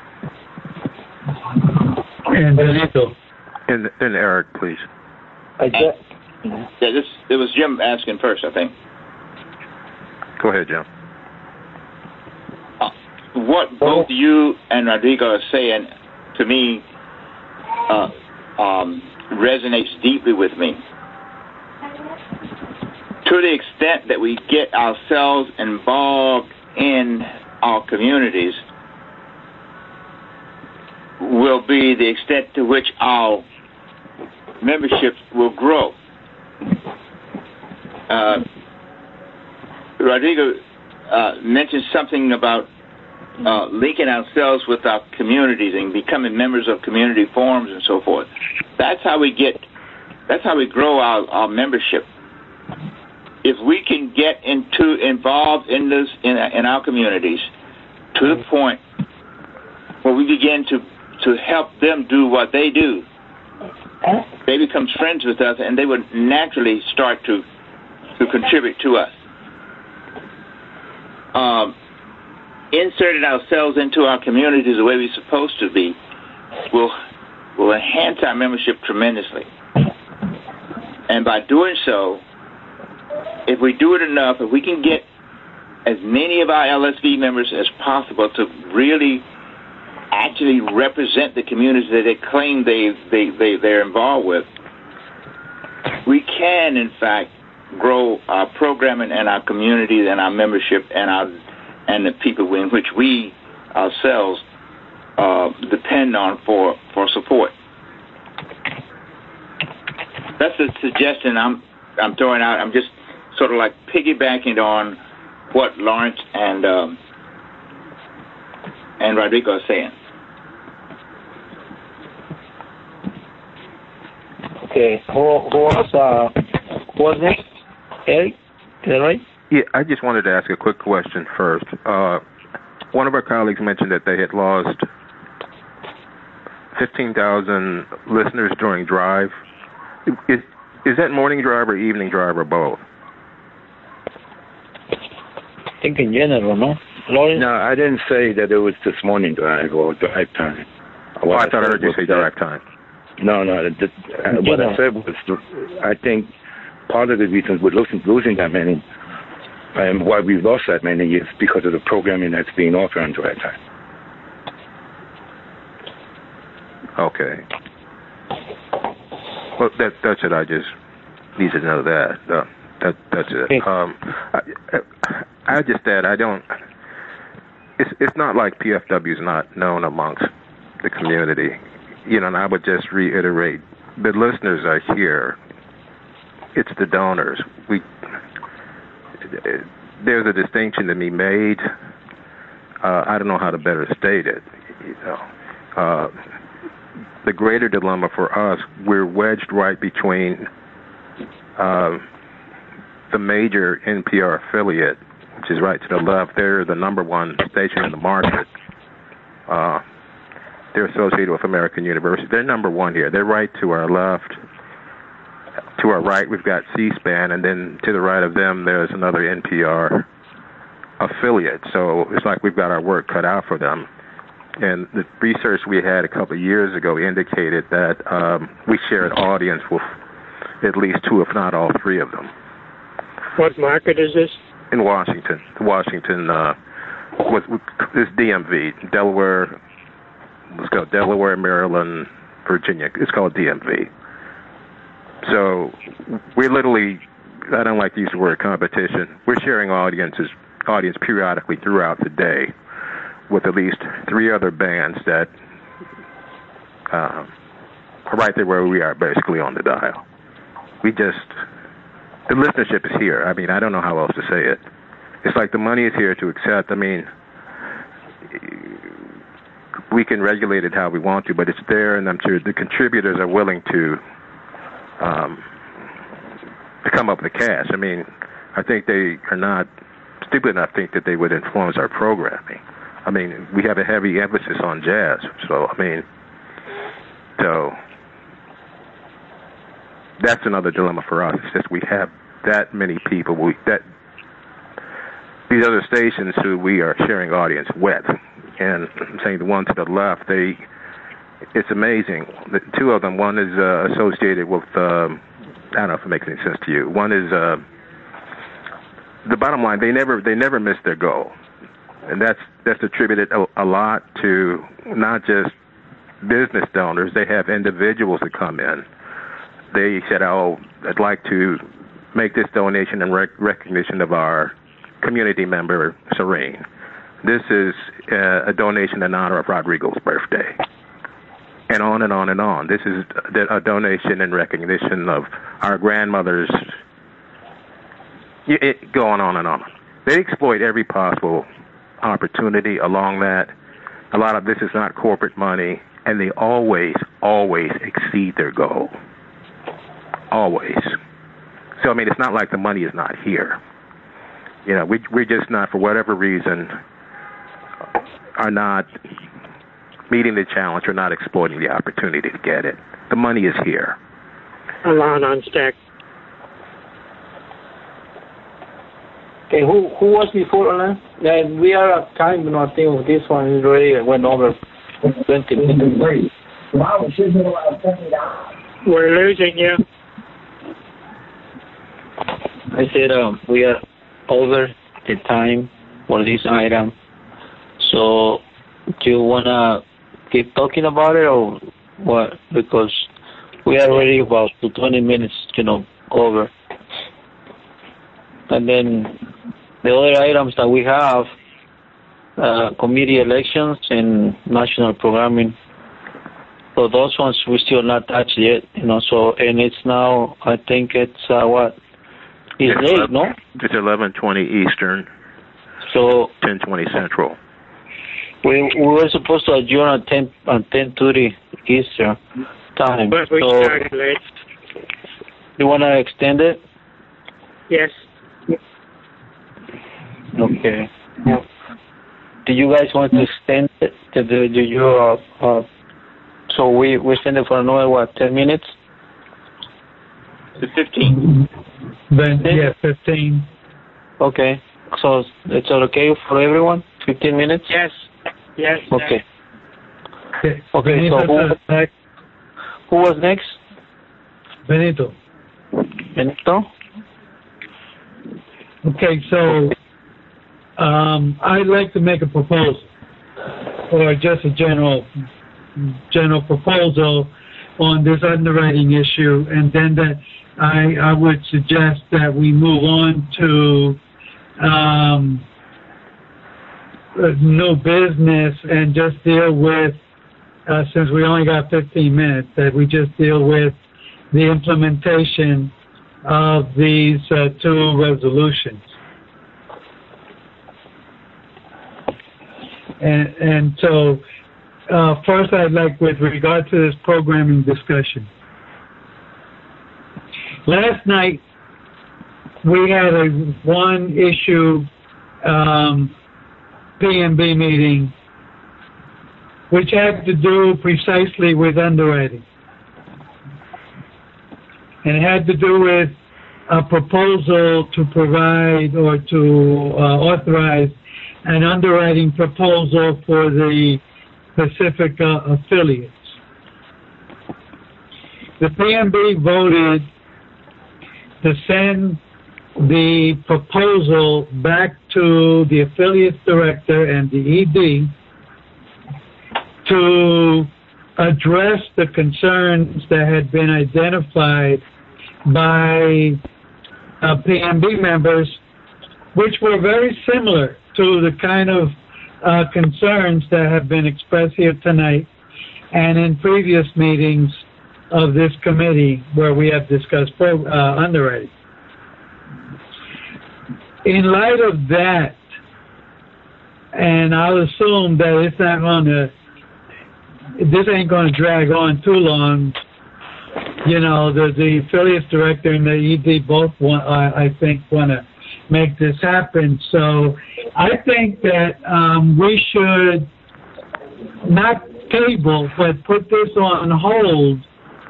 S2: And Benito.
S10: and, and Eric, please.
S9: I get. Yeah, this it was Jim asking first, I think.
S10: Go ahead, Jim.
S9: Uh, what both you and Rodrigo are saying to me uh, um, resonates deeply with me. To the extent that we get ourselves involved in our communities will be the extent to which our membership will grow. Uh, Rodrigo uh, mentioned something about uh, linking ourselves with our communities and becoming members of community forums and so forth. That's how we get, that's how we grow our, our membership. If we can get into involved in this in, in our communities to the point where we begin to to help them do what they do, they become friends with us, and they would naturally start to to contribute to us. Um, inserting ourselves into our communities the way we're supposed to be will will enhance our membership tremendously. And by doing so, if we do it enough, if we can get as many of our L S V members as possible to really actually represent the communities that they claim they, they, they, they're involved with, we can, in fact, grow our programming and our communities and our membership and our and the people in which we ourselves uh, depend on for, for support. That's a suggestion I'm I'm throwing out. I'm just sort of like piggybacking on what Lawrence and um, and Rodrigo are saying.
S3: Okay, who, who was uh, who was next? Eric, is that right?
S10: Yeah, I just wanted to ask a quick question first. Uh, one of our colleagues mentioned that they had lost fifteen thousand listeners during Drive. Is, is that morning drive or evening drive or both?
S3: I think in general, no? Lawrence?
S5: No, I didn't say that it was this morning drive or drive time.
S10: Oh, I thought I heard you say drive time.
S5: No, no. The, uh, what I said was, I think part of the reason we're losing, losing that many and why we've lost that many is because of the programming that's being offered on drive time.
S10: Okay. Well, that, that's it. I just need to know that. Uh, That that's it. Um, I, I just add I don't. It's it's not like P F W is not known amongst the community, you know. And I would just reiterate: the listeners are here. It's the donors. We there's a distinction to be made. Uh, I don't know how to better state it. You know, uh, the greater dilemma for us, we're wedged right between uh, the major N P R affiliate, which is right to the left. They're the number one station in the market. Uh, they're associated with American University. They're number one here. They're right to our left. To our right, we've got C-SPAN, and then to the right of them, there's another N P R affiliate. So it's like we've got our work cut out for them. And the research we had a couple of years ago indicated that um, we share an audience with at least two, if not all three of them.
S4: What market is this?
S10: In Washington. Washington, uh, with, with this D M V, Delaware, let's go, Delaware, Maryland, Virginia. It's called D M V. So we're literally, I don't like to use the word competition, we're sharing audiences, audience periodically throughout the day with at least three other bands that uh, are right there where we are, basically on the dial. We just, the listenership is here. I mean, I don't know how else to say it. It's like the money is here to accept. I mean, we can regulate it how we want to, but it's there, and I'm sure the contributors are willing to um, to come up with the cash. I mean, I think they are not stupid enough to think that they would influence our programming. I mean, we have a heavy emphasis on jazz, so, I mean, so that's another dilemma for us. It's just we have that many people, we, that these other stations who we are sharing audience with, and I'm saying the one to the left, they, it's amazing. The two of them, one is uh, associated with, um, I don't know if it makes any sense to you. One is, uh, the bottom line, they never they never miss their goal. And that's that's attributed a, a lot to not just business donors. They have individuals that come in. They said, oh, I'd like to make this donation in rec- recognition of our community member, Serene. This is uh, a donation in honor of Rodrigo's birthday. And on and on and on. This is a donation in recognition of our grandmother's, it, going on and on. They exploit every possible opportunity along that. A lot of this is not corporate money, and they always, always exceed their goal. Always. So, I mean, it's not like the money is not here. You know, we, we're just not, for whatever reason, are not meeting the challenge or not exploiting the opportunity to get it. The money is here.
S4: Alan on stack.
S11: Okay, who who was before Alan? Yeah, we are at time, you know, I think this one is already went over twenty minutes.
S4: We're losing you.
S3: I said um, we are over the time for this item. So do you want to keep talking about it or what? Because we are already about twenty minutes, you know, over. And then the other items that we have, uh, committee elections and national programming. So those ones we still not touched yet, you know. So and it's now, I think it's uh, what? It's, it's late, eleven, no?
S10: It's eleven twenty Eastern.
S3: So
S10: ten twenty Central.
S3: We we were supposed to adjourn at ten at ten thirty Eastern time.
S4: But we
S3: so
S4: started late.
S3: You want to extend it?
S4: Yes.
S3: Okay. Do you guys want to extend it? Do, do you, uh, uh, so we, we extend it for another, what, ten minutes?
S9: To fifteen.
S2: Then, yeah, fifteen.
S3: Okay. So it's okay for everyone? fifteen minutes?
S4: Yes. Yes.
S3: Okay.
S2: Okay,
S3: okay
S2: Benito,
S3: so who,
S2: next.
S3: who was next?
S2: Benito.
S3: Benito?
S2: Okay, so um, I'd like to make a proposal, or just a general general proposal, on this underwriting issue, and then that I, I would suggest that we move on to um, new business and just deal with, uh, since we only got fifteen minutes, that we just deal with the implementation of these uh, two resolutions. And, and so, uh, first I'd like, with regard to this programming discussion. Last night, we had a one-issue um, P M B meeting, which had to do precisely with underwriting. And it had to do with a proposal to provide or to uh, authorize an underwriting proposal for the Pacifica affiliates. The P M B voted to send the proposal back to the affiliates director and the E D to address the concerns that had been identified by uh, P M B members, which were very similar to the kind of uh, concerns that have been expressed here tonight and in previous meetings of this committee where we have discussed pro, uh, underwriting. In light of that, and I'll assume that it's not going to, this ain't going to drag on too long. You know, the, the affiliates director and the E D both want, I, I think, want to make this happen. So I think that um, we should not table, but put this on hold.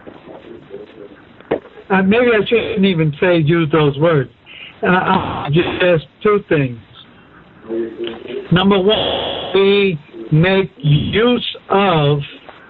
S2: Uh, maybe I shouldn't even say use those words. Uh, just two things. Number one, we make use of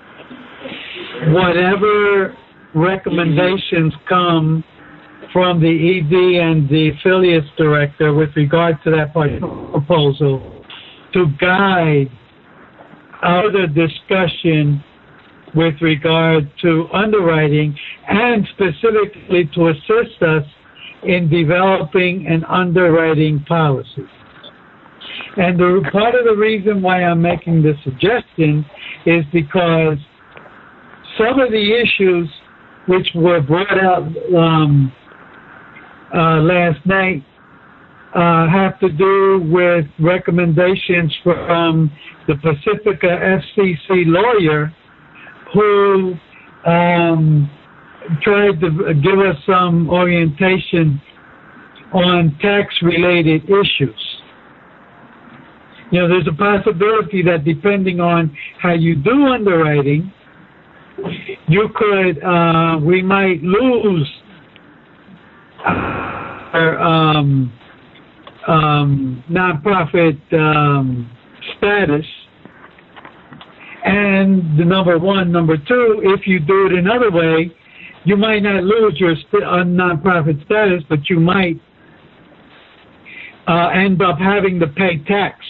S2: whatever recommendations come from the E D and the affiliates director with regard to that proposal to guide other discussion with regard to underwriting and specifically to assist us in developing an underwriting policy. And the, part of the reason why I'm making this suggestion is because some of the issues which were brought out um, uh, last night uh, have to do with recommendations from the Pacifica F C C lawyer who um, tried to give us some orientation on tax-related issues. You know, there's a possibility that depending on how you do underwriting, you could, uh, we might lose our um, um, nonprofit um, status. And the number one, number two, if you do it another way, you might not lose your st- uh, nonprofit status, but you might uh, end up having to pay tax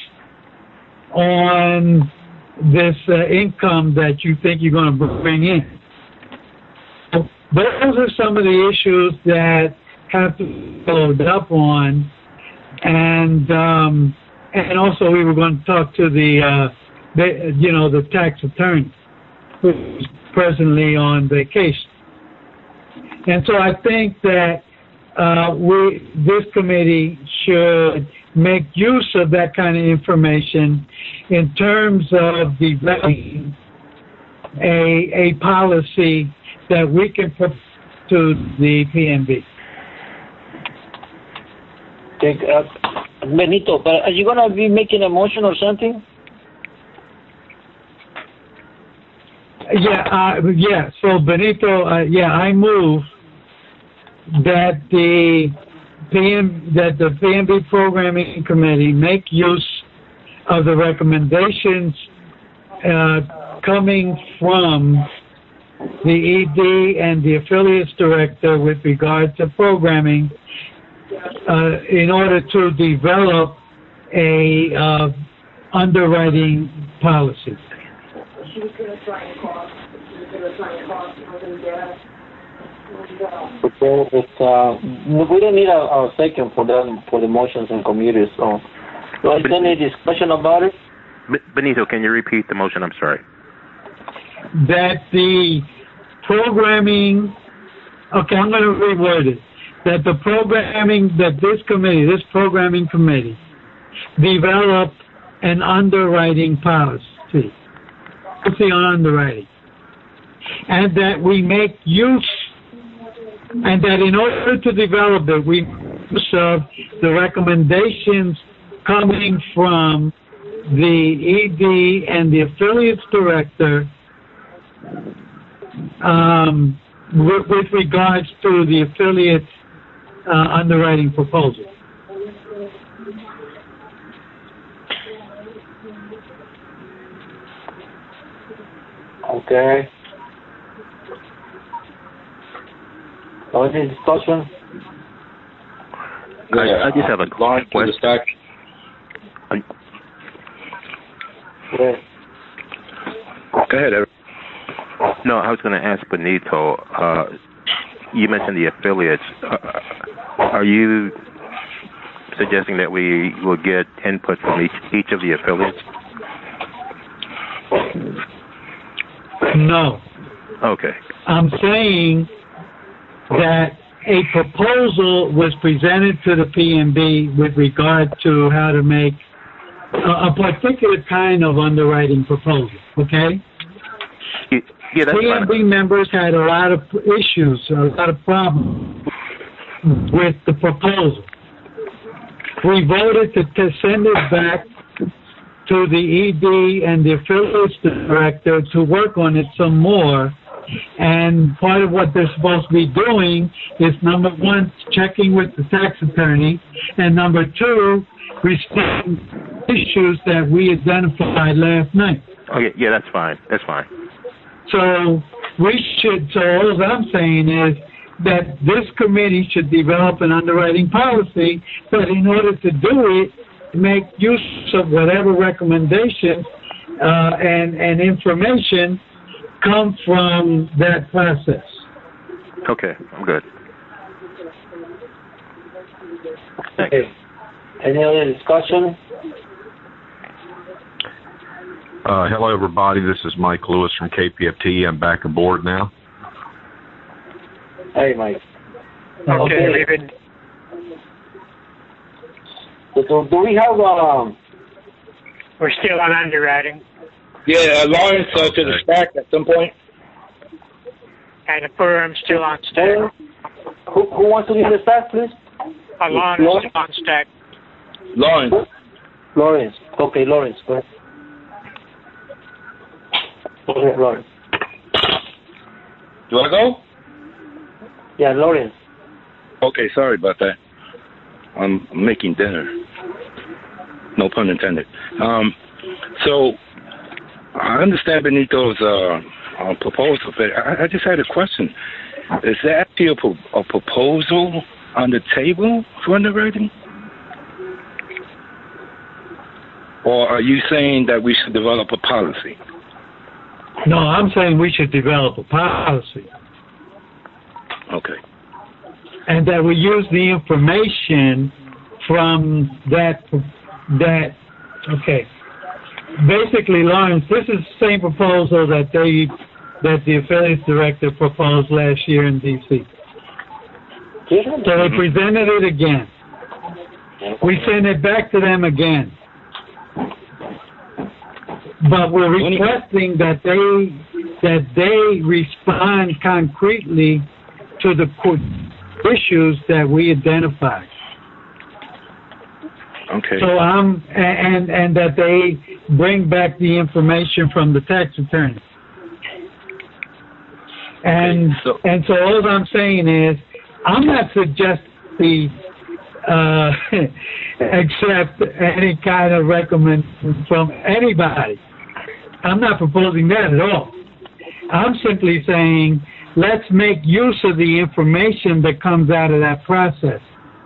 S2: on this uh, income that you think you're going to bring in. Those are some of the issues that have to be followed up on, and um, and also we were going to talk to the, uh, the you know the tax attorney who's presently on vacation, and so I think that uh, we this committee should make use of that kind of information in terms of developing a, a policy that we can put to the P M B.
S11: Okay, uh, Benito, but are you going to be making a motion or something?
S2: Yeah, uh, yeah. So Benito, uh, yeah, I move that the P M that the P M B Programming Committee make use of the recommendations uh, coming from the E D and the affiliates director with regard to programming uh, in order to develop a uh, underwriting policy.
S11: Okay, it's, uh, we don't need a, a second for the for the motions and committees. So, so is there any discussion about it?
S10: Benito, can you repeat the motion? I'm sorry.
S2: That the programming, okay, I'm going to reword it. That the programming, that this committee, this programming committee, develop an underwriting policy, policy on underwriting, and that we make use, and that in order to develop it, we use of the recommendations coming from the E D and the affiliates director um, with, with regards to the affiliates uh, underwriting proposal.
S11: Okay. Any discussion?
S10: I, I just have a question.
S11: Yeah.
S5: Go ahead, Eric.
S10: No, I was going to ask Benito. Uh, you mentioned the affiliates. Uh, are you suggesting that we will get input from each each of the affiliates?
S2: No.
S10: Okay.
S2: I'm saying that a proposal was presented to the P M B with regard to how to make a, a particular kind of underwriting proposal, okay?
S10: Yeah, that's
S2: P M B
S10: fine.
S2: members had a lot of issues, a lot of problems with the proposal. We voted to, to send it back to the E D and the affiliates director to work on it some more. And part of what they're supposed to be doing is, number one, checking with the tax attorney, and number two, restoring issues that we identified last night.
S10: Okay, yeah, that's fine. That's fine.
S2: So we should, so all I'm saying is that this committee should develop an underwriting policy, but in order to do it, make use of whatever recommendations uh, and, and information come from that process.
S10: Okay, I'm good. Thanks.
S11: Okay. Any other discussion?
S6: Uh, hello, everybody. This is Mike Lewis from K P F T. I'm back aboard now.
S11: Hey, Mike.
S4: Okay,
S11: Okay.
S4: David.
S11: So do we have um?
S4: We're still on underwriting.
S5: Yeah, uh, Lawrence uh, to the stack at some point.
S4: And the firm's still on stack.
S11: Who, who wants to be in the stack, please?
S4: Alon is still on stack.
S5: Lawrence.
S11: Lawrence. Okay, Lawrence. Go ahead. Okay, Lawrence.
S5: Do I go?
S11: Yeah, Lawrence.
S5: Okay, sorry about that. I'm making dinner. No pun intended. Um, so I understand Benito's uh, uh, proposal, but I, I just had a question. Is there actually a, pro- a proposal on the table for underwriting? Or are you saying that we should develop a policy?
S2: No, I'm saying we should develop a policy.
S5: Okay.
S2: And that we use the information from that, that, okay. Basically, Lawrence, this is the same proposal that they, that the affiliates director proposed last year in D C. So they presented it again. We sent it back to them again. But we're requesting that they, that they respond concretely to the issues that we identified.
S5: Okay.
S2: So um, and and that they bring back the information from the tax attorney. And
S5: okay, so,
S2: and so all I'm saying is, I'm not suggesting uh, accept any kind of recommendation from anybody. I'm not proposing that at all. I'm simply saying, let's make use of the information that comes out of that process.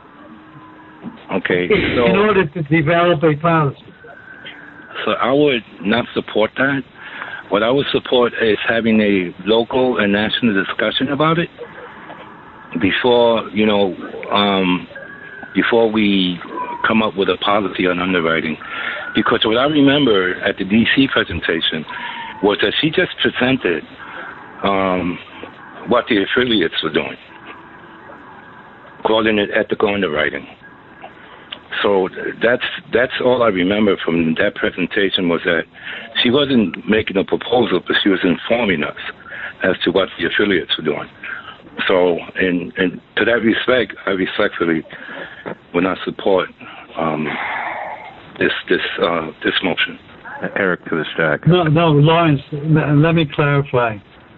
S5: Okay.
S2: In,
S5: so,
S2: in order to develop a policy.
S5: So I would not support that. what I would support is having a local and national discussion about it before, you know, um, before we come up with a policy on underwriting. Because what I remember at the D C presentation was that she just presented um, what the affiliates were doing, calling it ethical underwriting. So that's that's all I remember from that presentation, was that she wasn't making a proposal, but she was informing us as to what the affiliates were doing. So, in, in to that respect, I respectfully will not support um, this this uh, this motion.
S10: Eric to the stack.
S2: No, no, Lawrence. Let me clarify.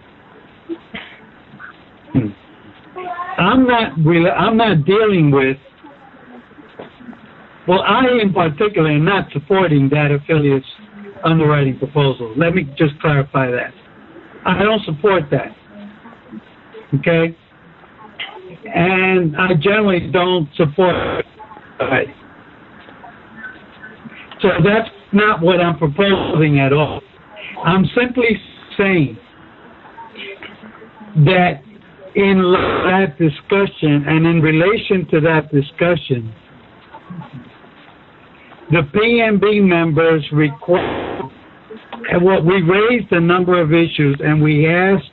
S2: I'm not. I'm not dealing with. Well, I in particular am not supporting that affiliate's underwriting proposal. Let me just clarify that. I don't support that. Okay? And I generally don't support it. So that's not what I'm proposing at all. I'm simply saying that in that discussion and in relation to that discussion, the P M B members require, and what we raised a number of issues, and we asked,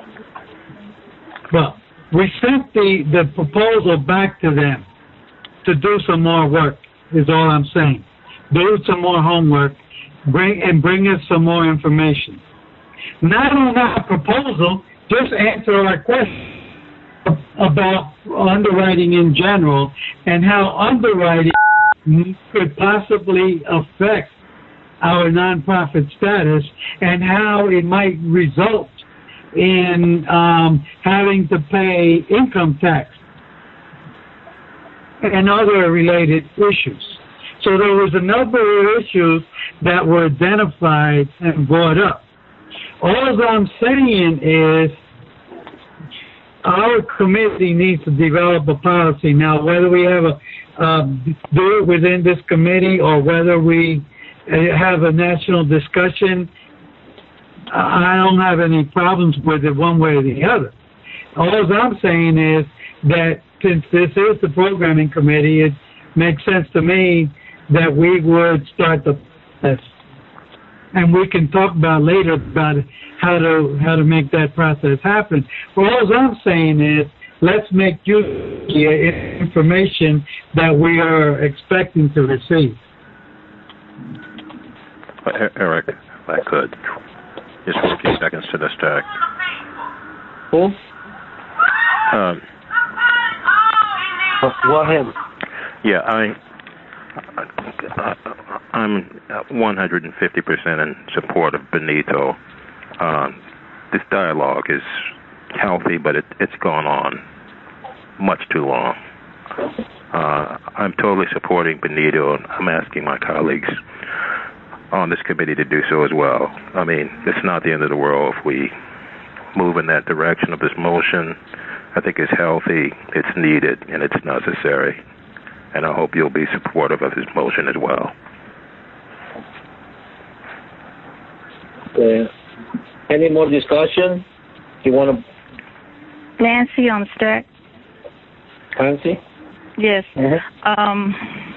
S2: well, we sent the, the proposal back to them to do some more work, is all I'm saying. Do some more homework, bring and bring us some more information. Not on that proposal, just answer our question about underwriting in general and how underwriting could possibly affect our nonprofit status and how it might result in um, having to pay income tax and other related issues. So there was a number of issues that were identified and brought up. All I'm saying is our committee needs to develop a policy. Now, whether we have a Um, do it within this committee or whether we uh, have a national discussion, I don't have any problems with it one way or the other. All I'm saying is that since this is the programming committee, it makes sense to me that we would start the process. And we can talk about later about how to how to make that process happen. But all I'm saying is, let's make use of the information that we are expecting to receive.
S10: Eric, if I could, just for a few seconds to the stack.
S11: Who?
S10: Um,
S11: Go ahead.
S10: Yeah, I, I, I'm one hundred fifty percent in support of Benito. Uh, this dialogue is healthy, but it, it's gone on much too long. Uh, I'm totally supporting Benito, and I'm asking my colleagues on this committee to do so as well. I mean, it's not the end of the world if we move in that direction of this motion. I think it's healthy, it's needed, and it's necessary. And I hope you'll be supportive of this motion as well.
S11: Uh, any more discussion? You want to?
S1: Nancy on the stack.
S11: Nancy?
S1: Yes.
S11: Uh-huh.
S1: Um,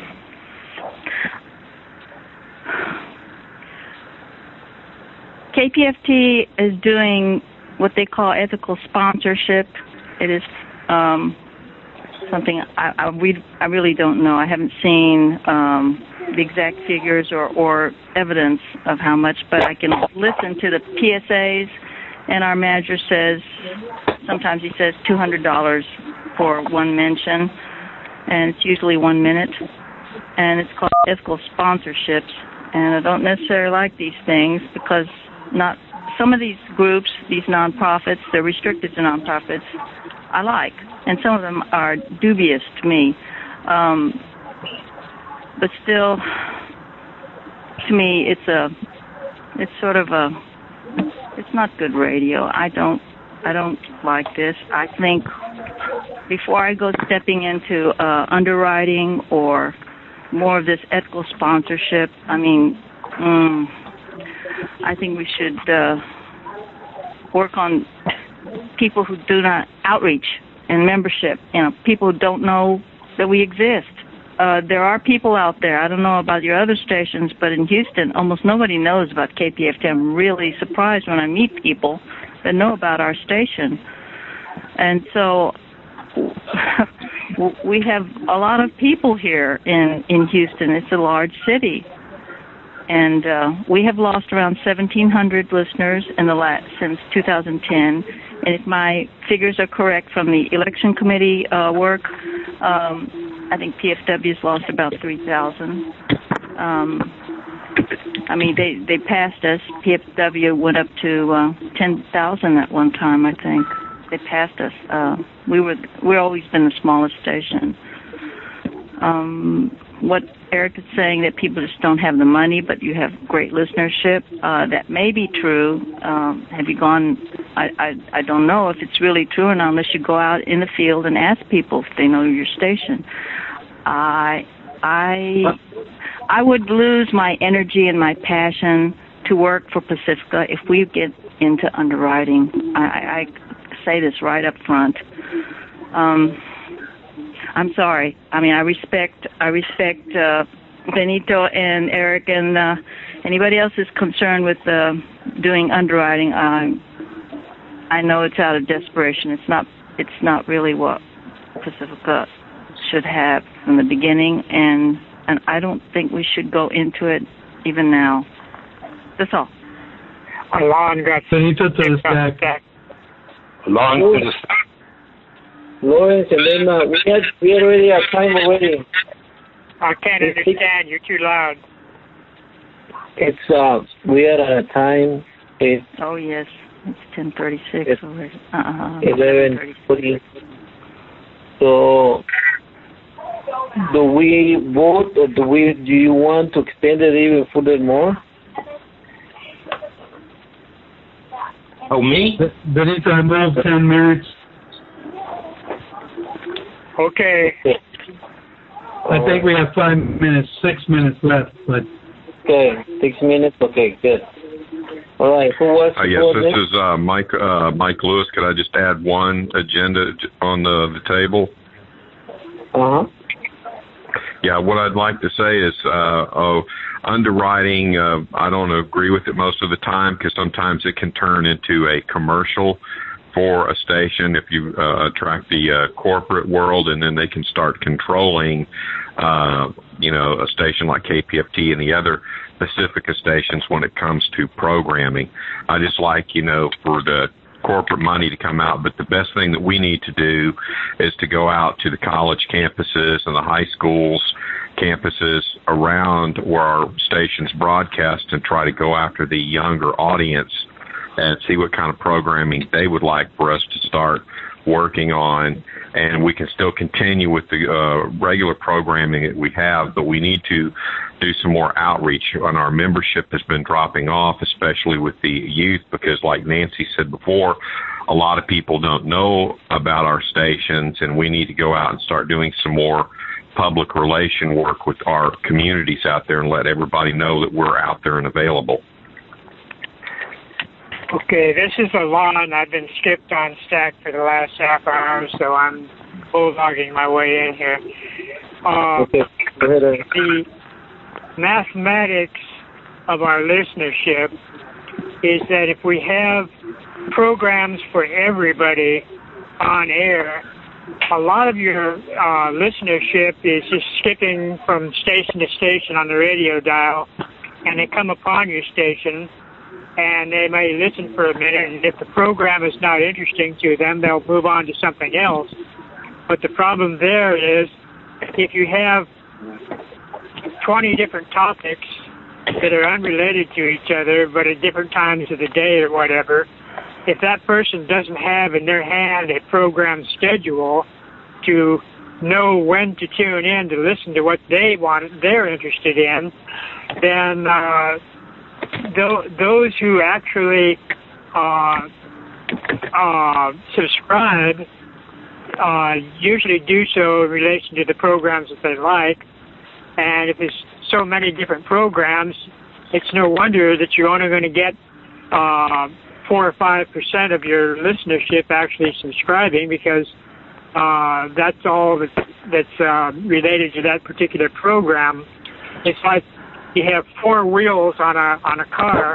S1: K P F T is doing what they call ethical sponsorship. It is um, something I, I, we, I really don't know. I haven't seen um, the exact figures or, or evidence of how much, but I can listen to the P S As, and our manager says, sometimes he says two hundred dollars for one mention, and it's usually one minute, and it's called ethical sponsorships. And I don't necessarily like these things because not some of these groups, these nonprofits, they're restricted to nonprofits, I like, and some of them are dubious to me. Um, but still, to me, it's a, it's sort of a, it's not good radio. I don't, I don't like this. I think before I go stepping into uh, underwriting or more of this ethical sponsorship, I mean, mm, I think we should uh, work on people who do not outreach and membership. You know, people who don't know that we exist. Uh, there are people out there. I don't know about your other stations, but in Houston, almost nobody knows about K P F T. I'm really surprised when I meet people that know about our station. And so we have a lot of people here in, in Houston. It's a large city. And uh, we have lost around seventeen hundred listeners in the last, since two thousand ten. And if my figures are correct from the election committee uh, work, um, I think P F W's lost about three thousand. Um, I mean, they, they passed us. P F W went up to uh, ten thousand at one time, I think. They passed us. Uh, we were, we've always been the smallest station. Um, what Eric is saying, that people just don't have the money, but you have great listenership, uh, that may be true. Um, have you gone, I, I, I don't know if it's really true or not unless you go out in the field and ask people if they know your station. I, I, I would lose my energy and my passion to work for Pacifica if we get into underwriting. I, I say this right up front. Um, I'm sorry. I mean, I respect, I respect uh, Benito and Eric and uh, anybody else is concerned with uh, doing underwriting. Uh, I know it's out of desperation. It's not. It's not really what Pacifica should have from the beginning, and and I don't think we should go into it even now. That's all.
S4: Alon got
S2: Benito to the stack.
S5: Alon to the stack.
S11: Lawrence, and then uh, we had we already have time already.
S4: I can't understand. You're too loud.
S11: It's uh, we are at a time. It's
S1: oh yes, it's ten thirty-six already. Uh-huh.
S11: Eleven forty. So, do we vote, or do we? Do you want to extend it even further more?
S5: Oh, me?
S2: Benito, I move ten minutes.
S4: Okay.
S2: I think we have five minutes, six minutes left, but.
S11: Okay, six minutes. Okay, good. All right. Who was?
S6: Uh, yes, this is uh, Mike. Uh, Mike Lewis. Could I just add one agenda on the, the table?
S11: Uh huh.
S6: Yeah. What I'd like to say is, uh, oh, underwriting. Uh, I don't agree with it most of the time because sometimes it can turn into a commercial for a station if you uh, attract the uh, corporate world, and then they can start controlling, uh, you know, a station like K P F T and the other Pacifica stations when it comes to programming. I just like, you know, for the corporate money to come out, but the best thing that we need to do is to go out to the college campuses and the high schools campuses around where our stations broadcast and try to go after the younger audience and see what kind of programming they would like for us to start working on. And we can still continue with the uh, regular programming that we have, but we need to do some more outreach. And our membership has been dropping off, especially with the youth, because like Nancy said before, a lot of people don't know about our stations, and we need to go out and start doing some more public relation work with our communities out there and let everybody know that we're out there and available.
S4: Okay, this is Alon. I've been skipped on stack for the last half hour, so I'm bulldogging my way in here. Uh,
S11: okay.
S4: The mathematics of our listenership is that if we have programs for everybody on air, a lot of your uh, listenership is just skipping from station to station on the radio dial, and they come upon your station, and they may listen for a minute, and if the program is not interesting to them, they'll move on to something else. But the problem there is, if you have twenty different topics that are unrelated to each other, but at different times of the day or whatever, if that person doesn't have in their hand a program schedule to know when to tune in to listen to what they want, they're interested in, then uh, th- those who actually uh, uh, subscribe uh, usually do so in relation to the programs that they like. And if there's so many different programs, it's no wonder that you're only going to get uh, four or five percent of your listenership actually subscribing, because uh, that's all that, that's uh, related to that particular program. It's like you have four wheels on a on a car,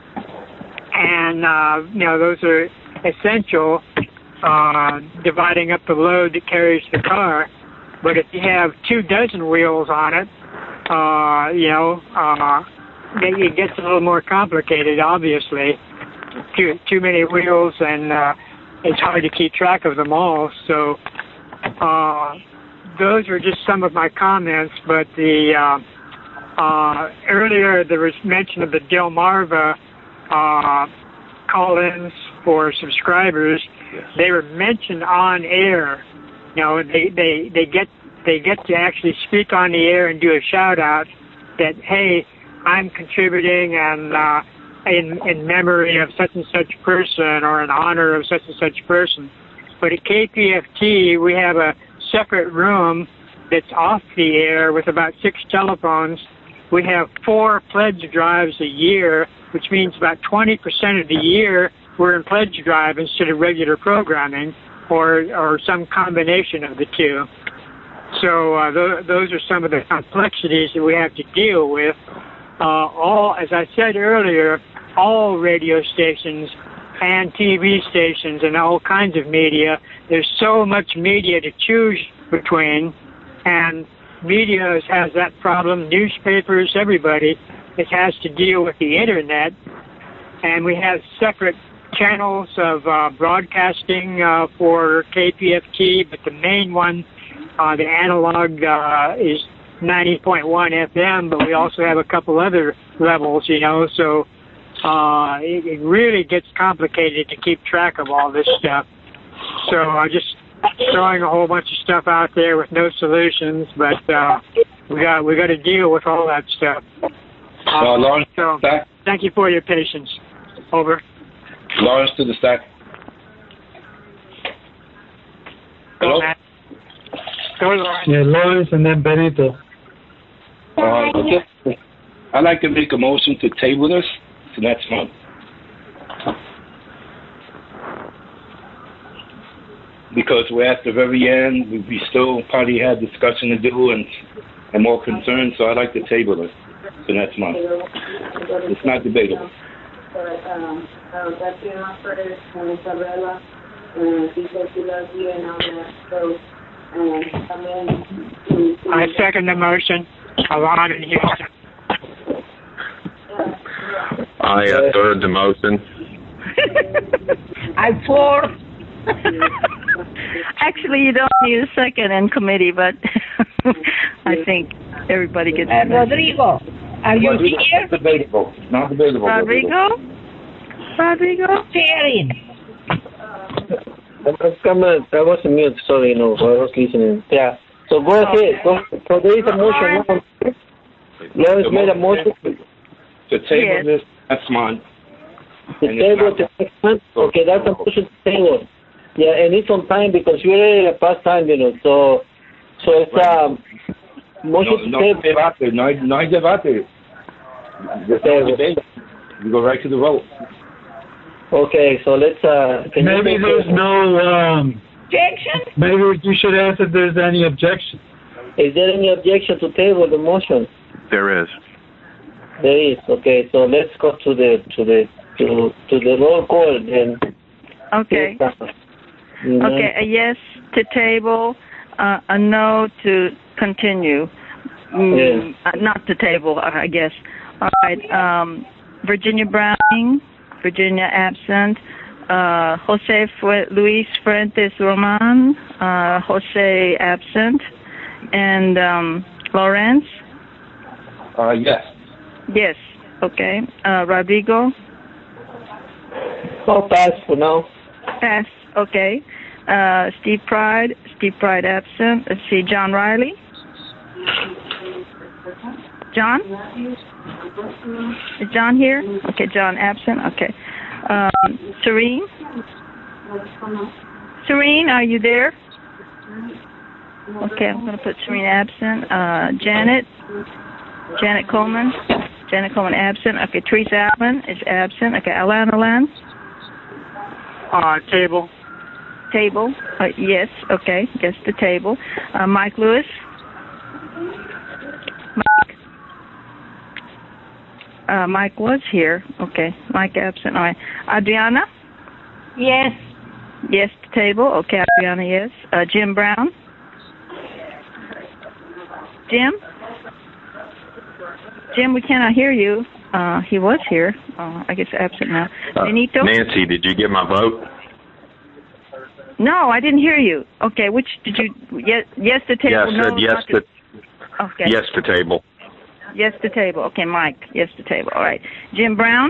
S4: and uh, you know those are essential, uh, dividing up the load that carries the car. But if you have two dozen wheels on it, uh, you know, uh, it gets a little more complicated. Obviously, too too many wheels, and uh, it's hard to keep track of them all. So uh, those are just some of my comments. But the uh, Uh, earlier, there was mention of the Delmarva uh, call-ins for subscribers. Yes. They were mentioned on air. You know, they, they, they get they get to actually speak on the air and do a shout-out that, hey, I'm contributing and uh, in in memory of such and such person, or in honor of such and such person. But at K P F T, we have a separate room that's off the air with about six telephones. We have four pledge drives a year, which means about twenty percent of the year we're in pledge drive instead of regular programming, or or some combination of the two. So uh, th- those are some of the complexities that we have to deal with. Uh, all, as I said earlier, all radio stations and T V stations and all kinds of media, there's so much media to choose between, and media has that problem. Newspapers, everybody, it has to deal with the internet, and we have separate channels of uh, broadcasting uh, for K P F T, but the main one, uh, the analog, uh, is ninety point one F M, but we also have a couple other levels, you know, so uh, it, it really gets complicated to keep track of all this stuff. So I just throwing a whole bunch of stuff out there with no solutions, but uh, we got we got to deal with all that stuff.
S12: Uh, Lawrence,
S4: so thank you for your patience. Over.
S12: Lawrence to the stack. Hello.
S4: Go, Lawrence.
S2: Yeah, Lawrence, and then Benito.
S12: Uh, okay. I'd like to make a motion to table this to next month. Because we're at the very end, we, we still probably have discussion to do and and more concerns, so I'd like to table it to next month. It's not debatable.
S4: I second the motion. Alon in Houston.
S6: I uh, third the motion.
S7: I fourth.
S1: Actually, you don't need a second in committee, but I think everybody gets
S7: uh, Rodrigo, are you
S12: Rodrigo,
S7: here?
S12: Not debatable. Not debatable.
S1: Rodrigo? Rodrigo?
S7: Sharing.
S11: I was, coming, I was on mute, sorry, no, I was listening. Yeah, so go ahead. Go, so there is a motion. Lawrence made a motion.
S12: To table yes. this next month.
S11: To table to next month? Okay, that's a motion to table. Yeah, and it's on time because you're already at past time, you know, so so it's a um, motion
S12: no,
S11: to
S12: no
S11: table.
S12: Debate, no, no hay debate. debate. You go right to the vote.
S11: Okay, so let's... Uh,
S2: maybe there's no... Um,
S7: objection?
S2: Maybe you should ask if there's any objection.
S11: Is there any objection to table the motion?
S10: There is.
S11: There is. Okay, so let's go to the to the to to the roll call and.
S1: Okay.
S11: Mm-hmm.
S1: Okay. A yes to table, uh, a no to continue. Mm,
S11: yes.
S1: uh, not to table, I guess. All right. Um, Virginia Browning, Virginia absent. Uh, Jose Fu- Luis Fuentes Roman, uh, Jose absent, and um, Lawrence.
S12: Uh, yes.
S1: Yes. Okay. Uh, Rodrigo.
S11: Oh, pass for now.
S1: Pass. Okay. Uh, Steve Pride. Steve Pride absent. Let's see. John Riley. John. Is John here? Okay. John absent. Okay. Um, Serene. Serene, are you there? Okay. I'm going to put Serene absent. Uh, Janet. Janet Coleman. Janet Coleman absent. Okay, Teresa Allen is absent. Okay, Alan Alan.
S4: Uh, table.
S1: Table. Uh, yes. Okay. Yes, the table. Uh, Mike Lewis. Mike. Uh, Mike was here. Okay. Mike absent. All right. Adriana.
S13: Yes.
S1: Yes, the table. Okay, Adriana. Yes. Uh, Jim Brown. Jim. Jim, we cannot hear you. Uh, he was here. Uh, I guess absent now.
S6: Uh,
S1: Benito?
S6: Nancy, did you get my vote?
S1: No, I didn't hear you. Okay, which did you? Yes, yes to table.
S6: Yes,
S1: no,
S6: said yes
S1: not
S6: to.
S1: Okay.
S6: Yes to table.
S1: Yes to table. Okay, Mike. Yes to table. All right. Jim Brown.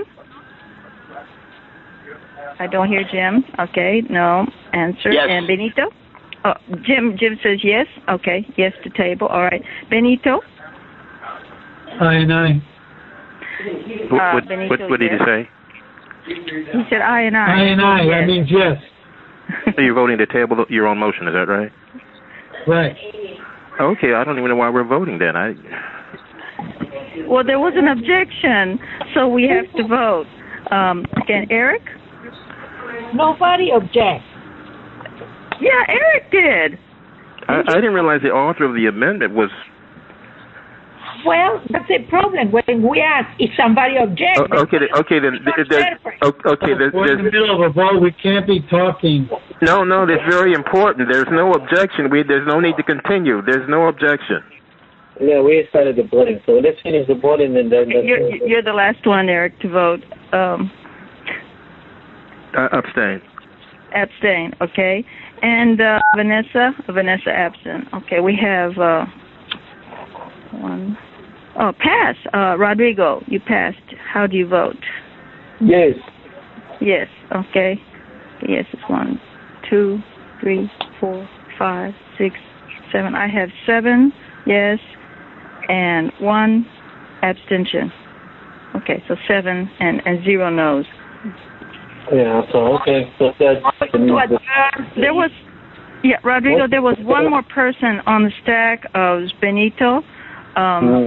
S1: I don't hear Jim. Okay, no answer.
S9: Yes.
S1: And Benito. Oh, Jim. Jim says yes. Okay, yes to table. All right. Benito.
S2: Aye and aye.
S10: What,
S1: Uh,
S10: what,
S1: Benito,
S10: what, what did
S1: yes.
S10: he say?
S1: He said aye and aye.
S2: Aye and aye.
S1: Yes.
S2: That means yes.
S10: So you're voting to table your own motion, is that right?
S2: Right.
S10: Okay, I don't even know why we're voting then. I.
S1: Well, there was an objection, so we have to vote. Um, again, Eric?
S13: Nobody objects.
S1: Yeah, Eric did.
S10: I, I didn't realize the author of the amendment was.
S13: Well, that's a problem. When we ask if somebody objects.
S10: Oh, okay, then, okay, then. There's, okay, there's,
S2: We're in the
S10: there's,
S2: middle of a vote. We can't be talking.
S10: no, no, that's very important. There's no objection. We, there's no need to continue. There's no objection.
S11: Yeah, we started the voting, so let's finish the voting and then.
S1: You're, you're the last one, Eric, to vote. Um,
S10: Uh, abstain.
S1: abstain, okay. And uh, Vanessa? Vanessa absent. Okay, we have uh, one. Oh, pass. Uh, Rodrigo, you passed. How do you vote?
S11: Yes.
S1: Yes, okay. Yes, it's one, two, three, four, five, six, seven. I have seven yes and one abstention. Okay, so seven and, and zero no's.
S11: Yeah, so, okay. So that,
S1: There was, yeah, Rodrigo, there was one more person on the stack of Benito. Um,
S11: Mm.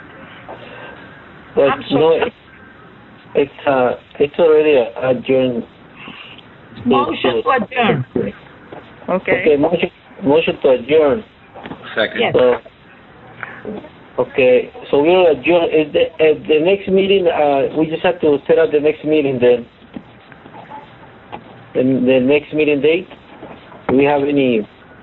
S11: But no, it, it's uh, it's already adjourned.
S13: Motion to adjourn.
S1: Okay.
S11: Okay, motion, motion to adjourn.
S9: Second.
S13: Yes.
S11: So, okay, so we'll adjourn. Is the, at the next meeting, uh, we just have to set up the next meeting then. The, the next meeting date. Do we have any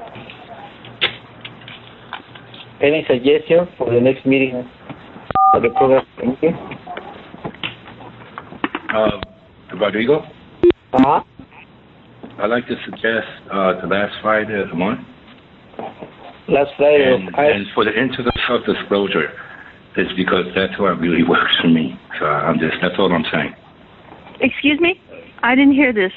S11: any suggestion for the next meeting for the program? Okay.
S12: Uh, Rodrigo,
S11: Uh-huh.
S12: I'd like to suggest uh, the last Friday of the month.
S11: Last Friday.
S12: And, and for the into the self-disclosure, it's because that's what really works for me. So I'm just, that's all I'm saying.
S1: Excuse me? I didn't hear this.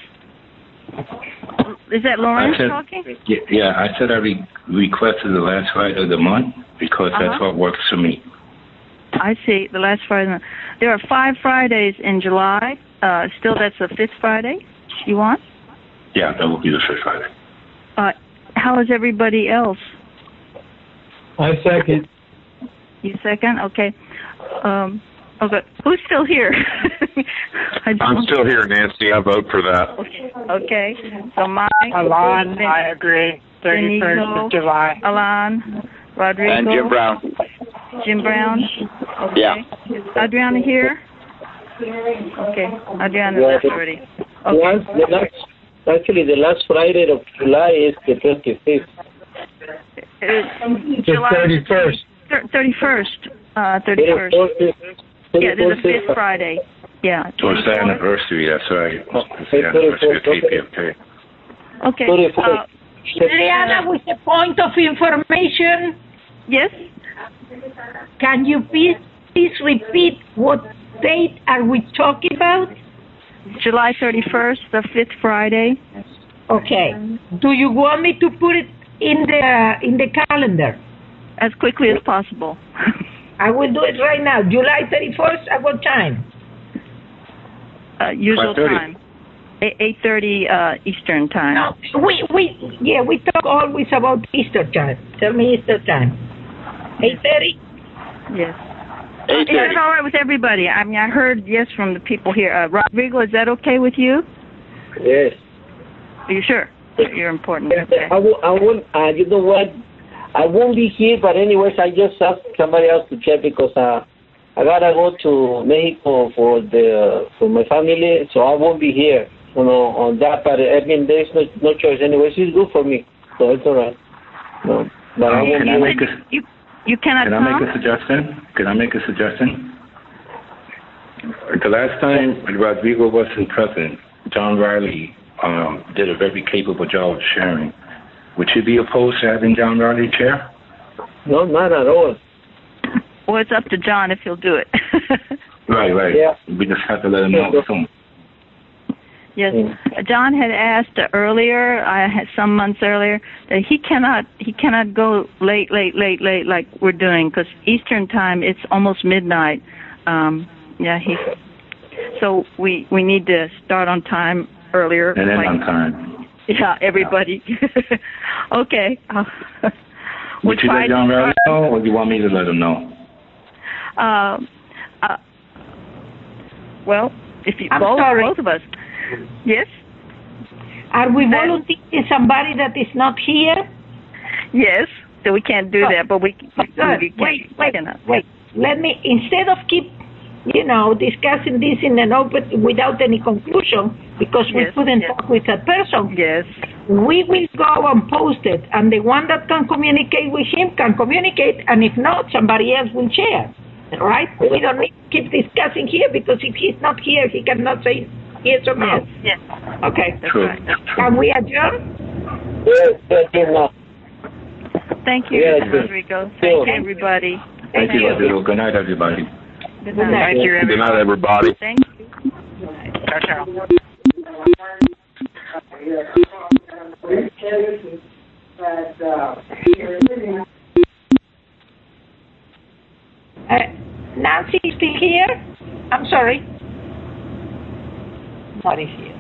S1: Is that Lawrence
S12: I said,
S1: talking?
S12: Yeah, yeah, I said I re- requested the last Friday of the month because
S1: Uh-huh.
S12: that's what works for me.
S1: I see. The last Friday. There are five Fridays in July. Uh, still, that's the fifth Friday you want?
S12: Yeah, that will be the fifth Friday.
S1: Uh, how is everybody else?
S2: I second.
S1: You second? Okay. Um, okay. Who's still here? I
S6: I'm
S1: don't-
S6: still here, Nancy. I vote for that.
S1: Okay. Okay. So Mike.
S4: Alon,
S1: Ben-
S4: I agree. thirty-first
S1: Benito,
S4: of July.
S1: Alan. Rodrigo.
S9: And Jim Brown.
S1: Jim Brown. Okay.
S9: Yeah.
S1: Is Adriana here? Okay. Adriana
S11: Yeah,
S1: left
S11: the-
S1: already.
S11: The
S1: Okay.
S11: last, the last, actually, the last Friday of July is the twenty-fifth.
S1: It's
S2: The
S1: July
S2: thirty-first.
S1: thirty-first. Uh, thirty-first. Yeah, there's a fifth Friday. Yeah.
S12: So it's the anniversary, that's right. It's the anniversary of K P F K.
S1: Okay. Uh,
S13: Adriana, with a point of information.
S1: Yes.
S13: Can you please, please repeat what date are we talking about?
S1: July thirty-first, the fifth Friday.
S13: Okay. Do you want me to put it in the in the calendar?
S1: As quickly as possible.
S13: I will do it right now. July thirty-first. At what time?
S1: Uh, usual
S12: five thirty.
S1: time. eight thirty uh, Eastern time.
S13: No, we we yeah we talk always about Easter time. Tell me Easter time. Eight thirty.
S1: Yes. Uh, is that all right with everybody? I mean, I heard yes from the people here. Uh, Rodrigo, is that okay with you?
S11: Yes.
S1: Are you sure? You're important. Okay.
S11: I, w- I won't, uh, you know what? I won't be here, but anyways, I just asked somebody else to check because uh, I gotta go to Mexico for the for my family, so I won't be here, you know, on that. But I mean, there's no no choice. Anyways, it's good for me, so it's all right. No, but I
S12: Um,
S11: won't
S12: can
S11: be
S12: I
S11: here.
S12: make a
S1: You you cannot
S12: Can I
S1: come?
S12: make a suggestion? Can I make a suggestion? The last time Rodrigo wasn't present, John Riley um, did a very capable job of sharing. Would you be opposed to having John Riley chair?
S11: No, not at all.
S1: Well, it's up to John if he'll do it.
S12: Right, right.
S11: Yeah.
S12: We just have to let him know soon.
S1: Yes, John had asked earlier, I had some months earlier, that he cannot he cannot go late, late, late, late like we're doing because Eastern time it's almost midnight. Um, yeah, he. So we we need to start on time earlier.
S12: And then
S1: like,
S12: on time.
S1: Yeah, everybody. Okay. Uh,
S12: Would you let John Riley know, or do you want me to let him know?
S1: Uh, uh, well, if you
S13: I'm
S1: both,
S13: sorry.
S1: both of us. Yes.
S13: Are we volunteering somebody that is not here?
S1: Yes. So we can't do
S13: Oh.
S1: that, but we. we,
S13: Good.
S1: we
S13: Wait, wait,
S1: cannot.
S13: wait. Let me, instead of keep, you know, discussing this in an open, without any conclusion, because we
S1: Yes,
S13: couldn't
S1: yes.
S13: talk with that person.
S1: Yes.
S13: We will go and post it, and the one that can communicate with him can communicate, and if not, somebody else will share. Right? We don't need to keep discussing here, because if he's not here, he cannot say yes or no.
S1: Yes.
S13: Okay.
S1: That's
S12: True.
S1: right.
S13: Can we adjourn?
S11: Yes, yes, yes, no.
S1: Thank you,
S11: Yes,
S1: Rodrigo.
S11: yes.
S1: Thank you, everybody.
S12: Thank you, Rodrigo. Good night, everybody.
S1: Good
S13: Good night.
S1: night.
S6: Good night, everybody.
S1: Thank you.
S4: Ciao, ciao.
S13: Uh, Nancy is still here? I'm sorry. Not is here.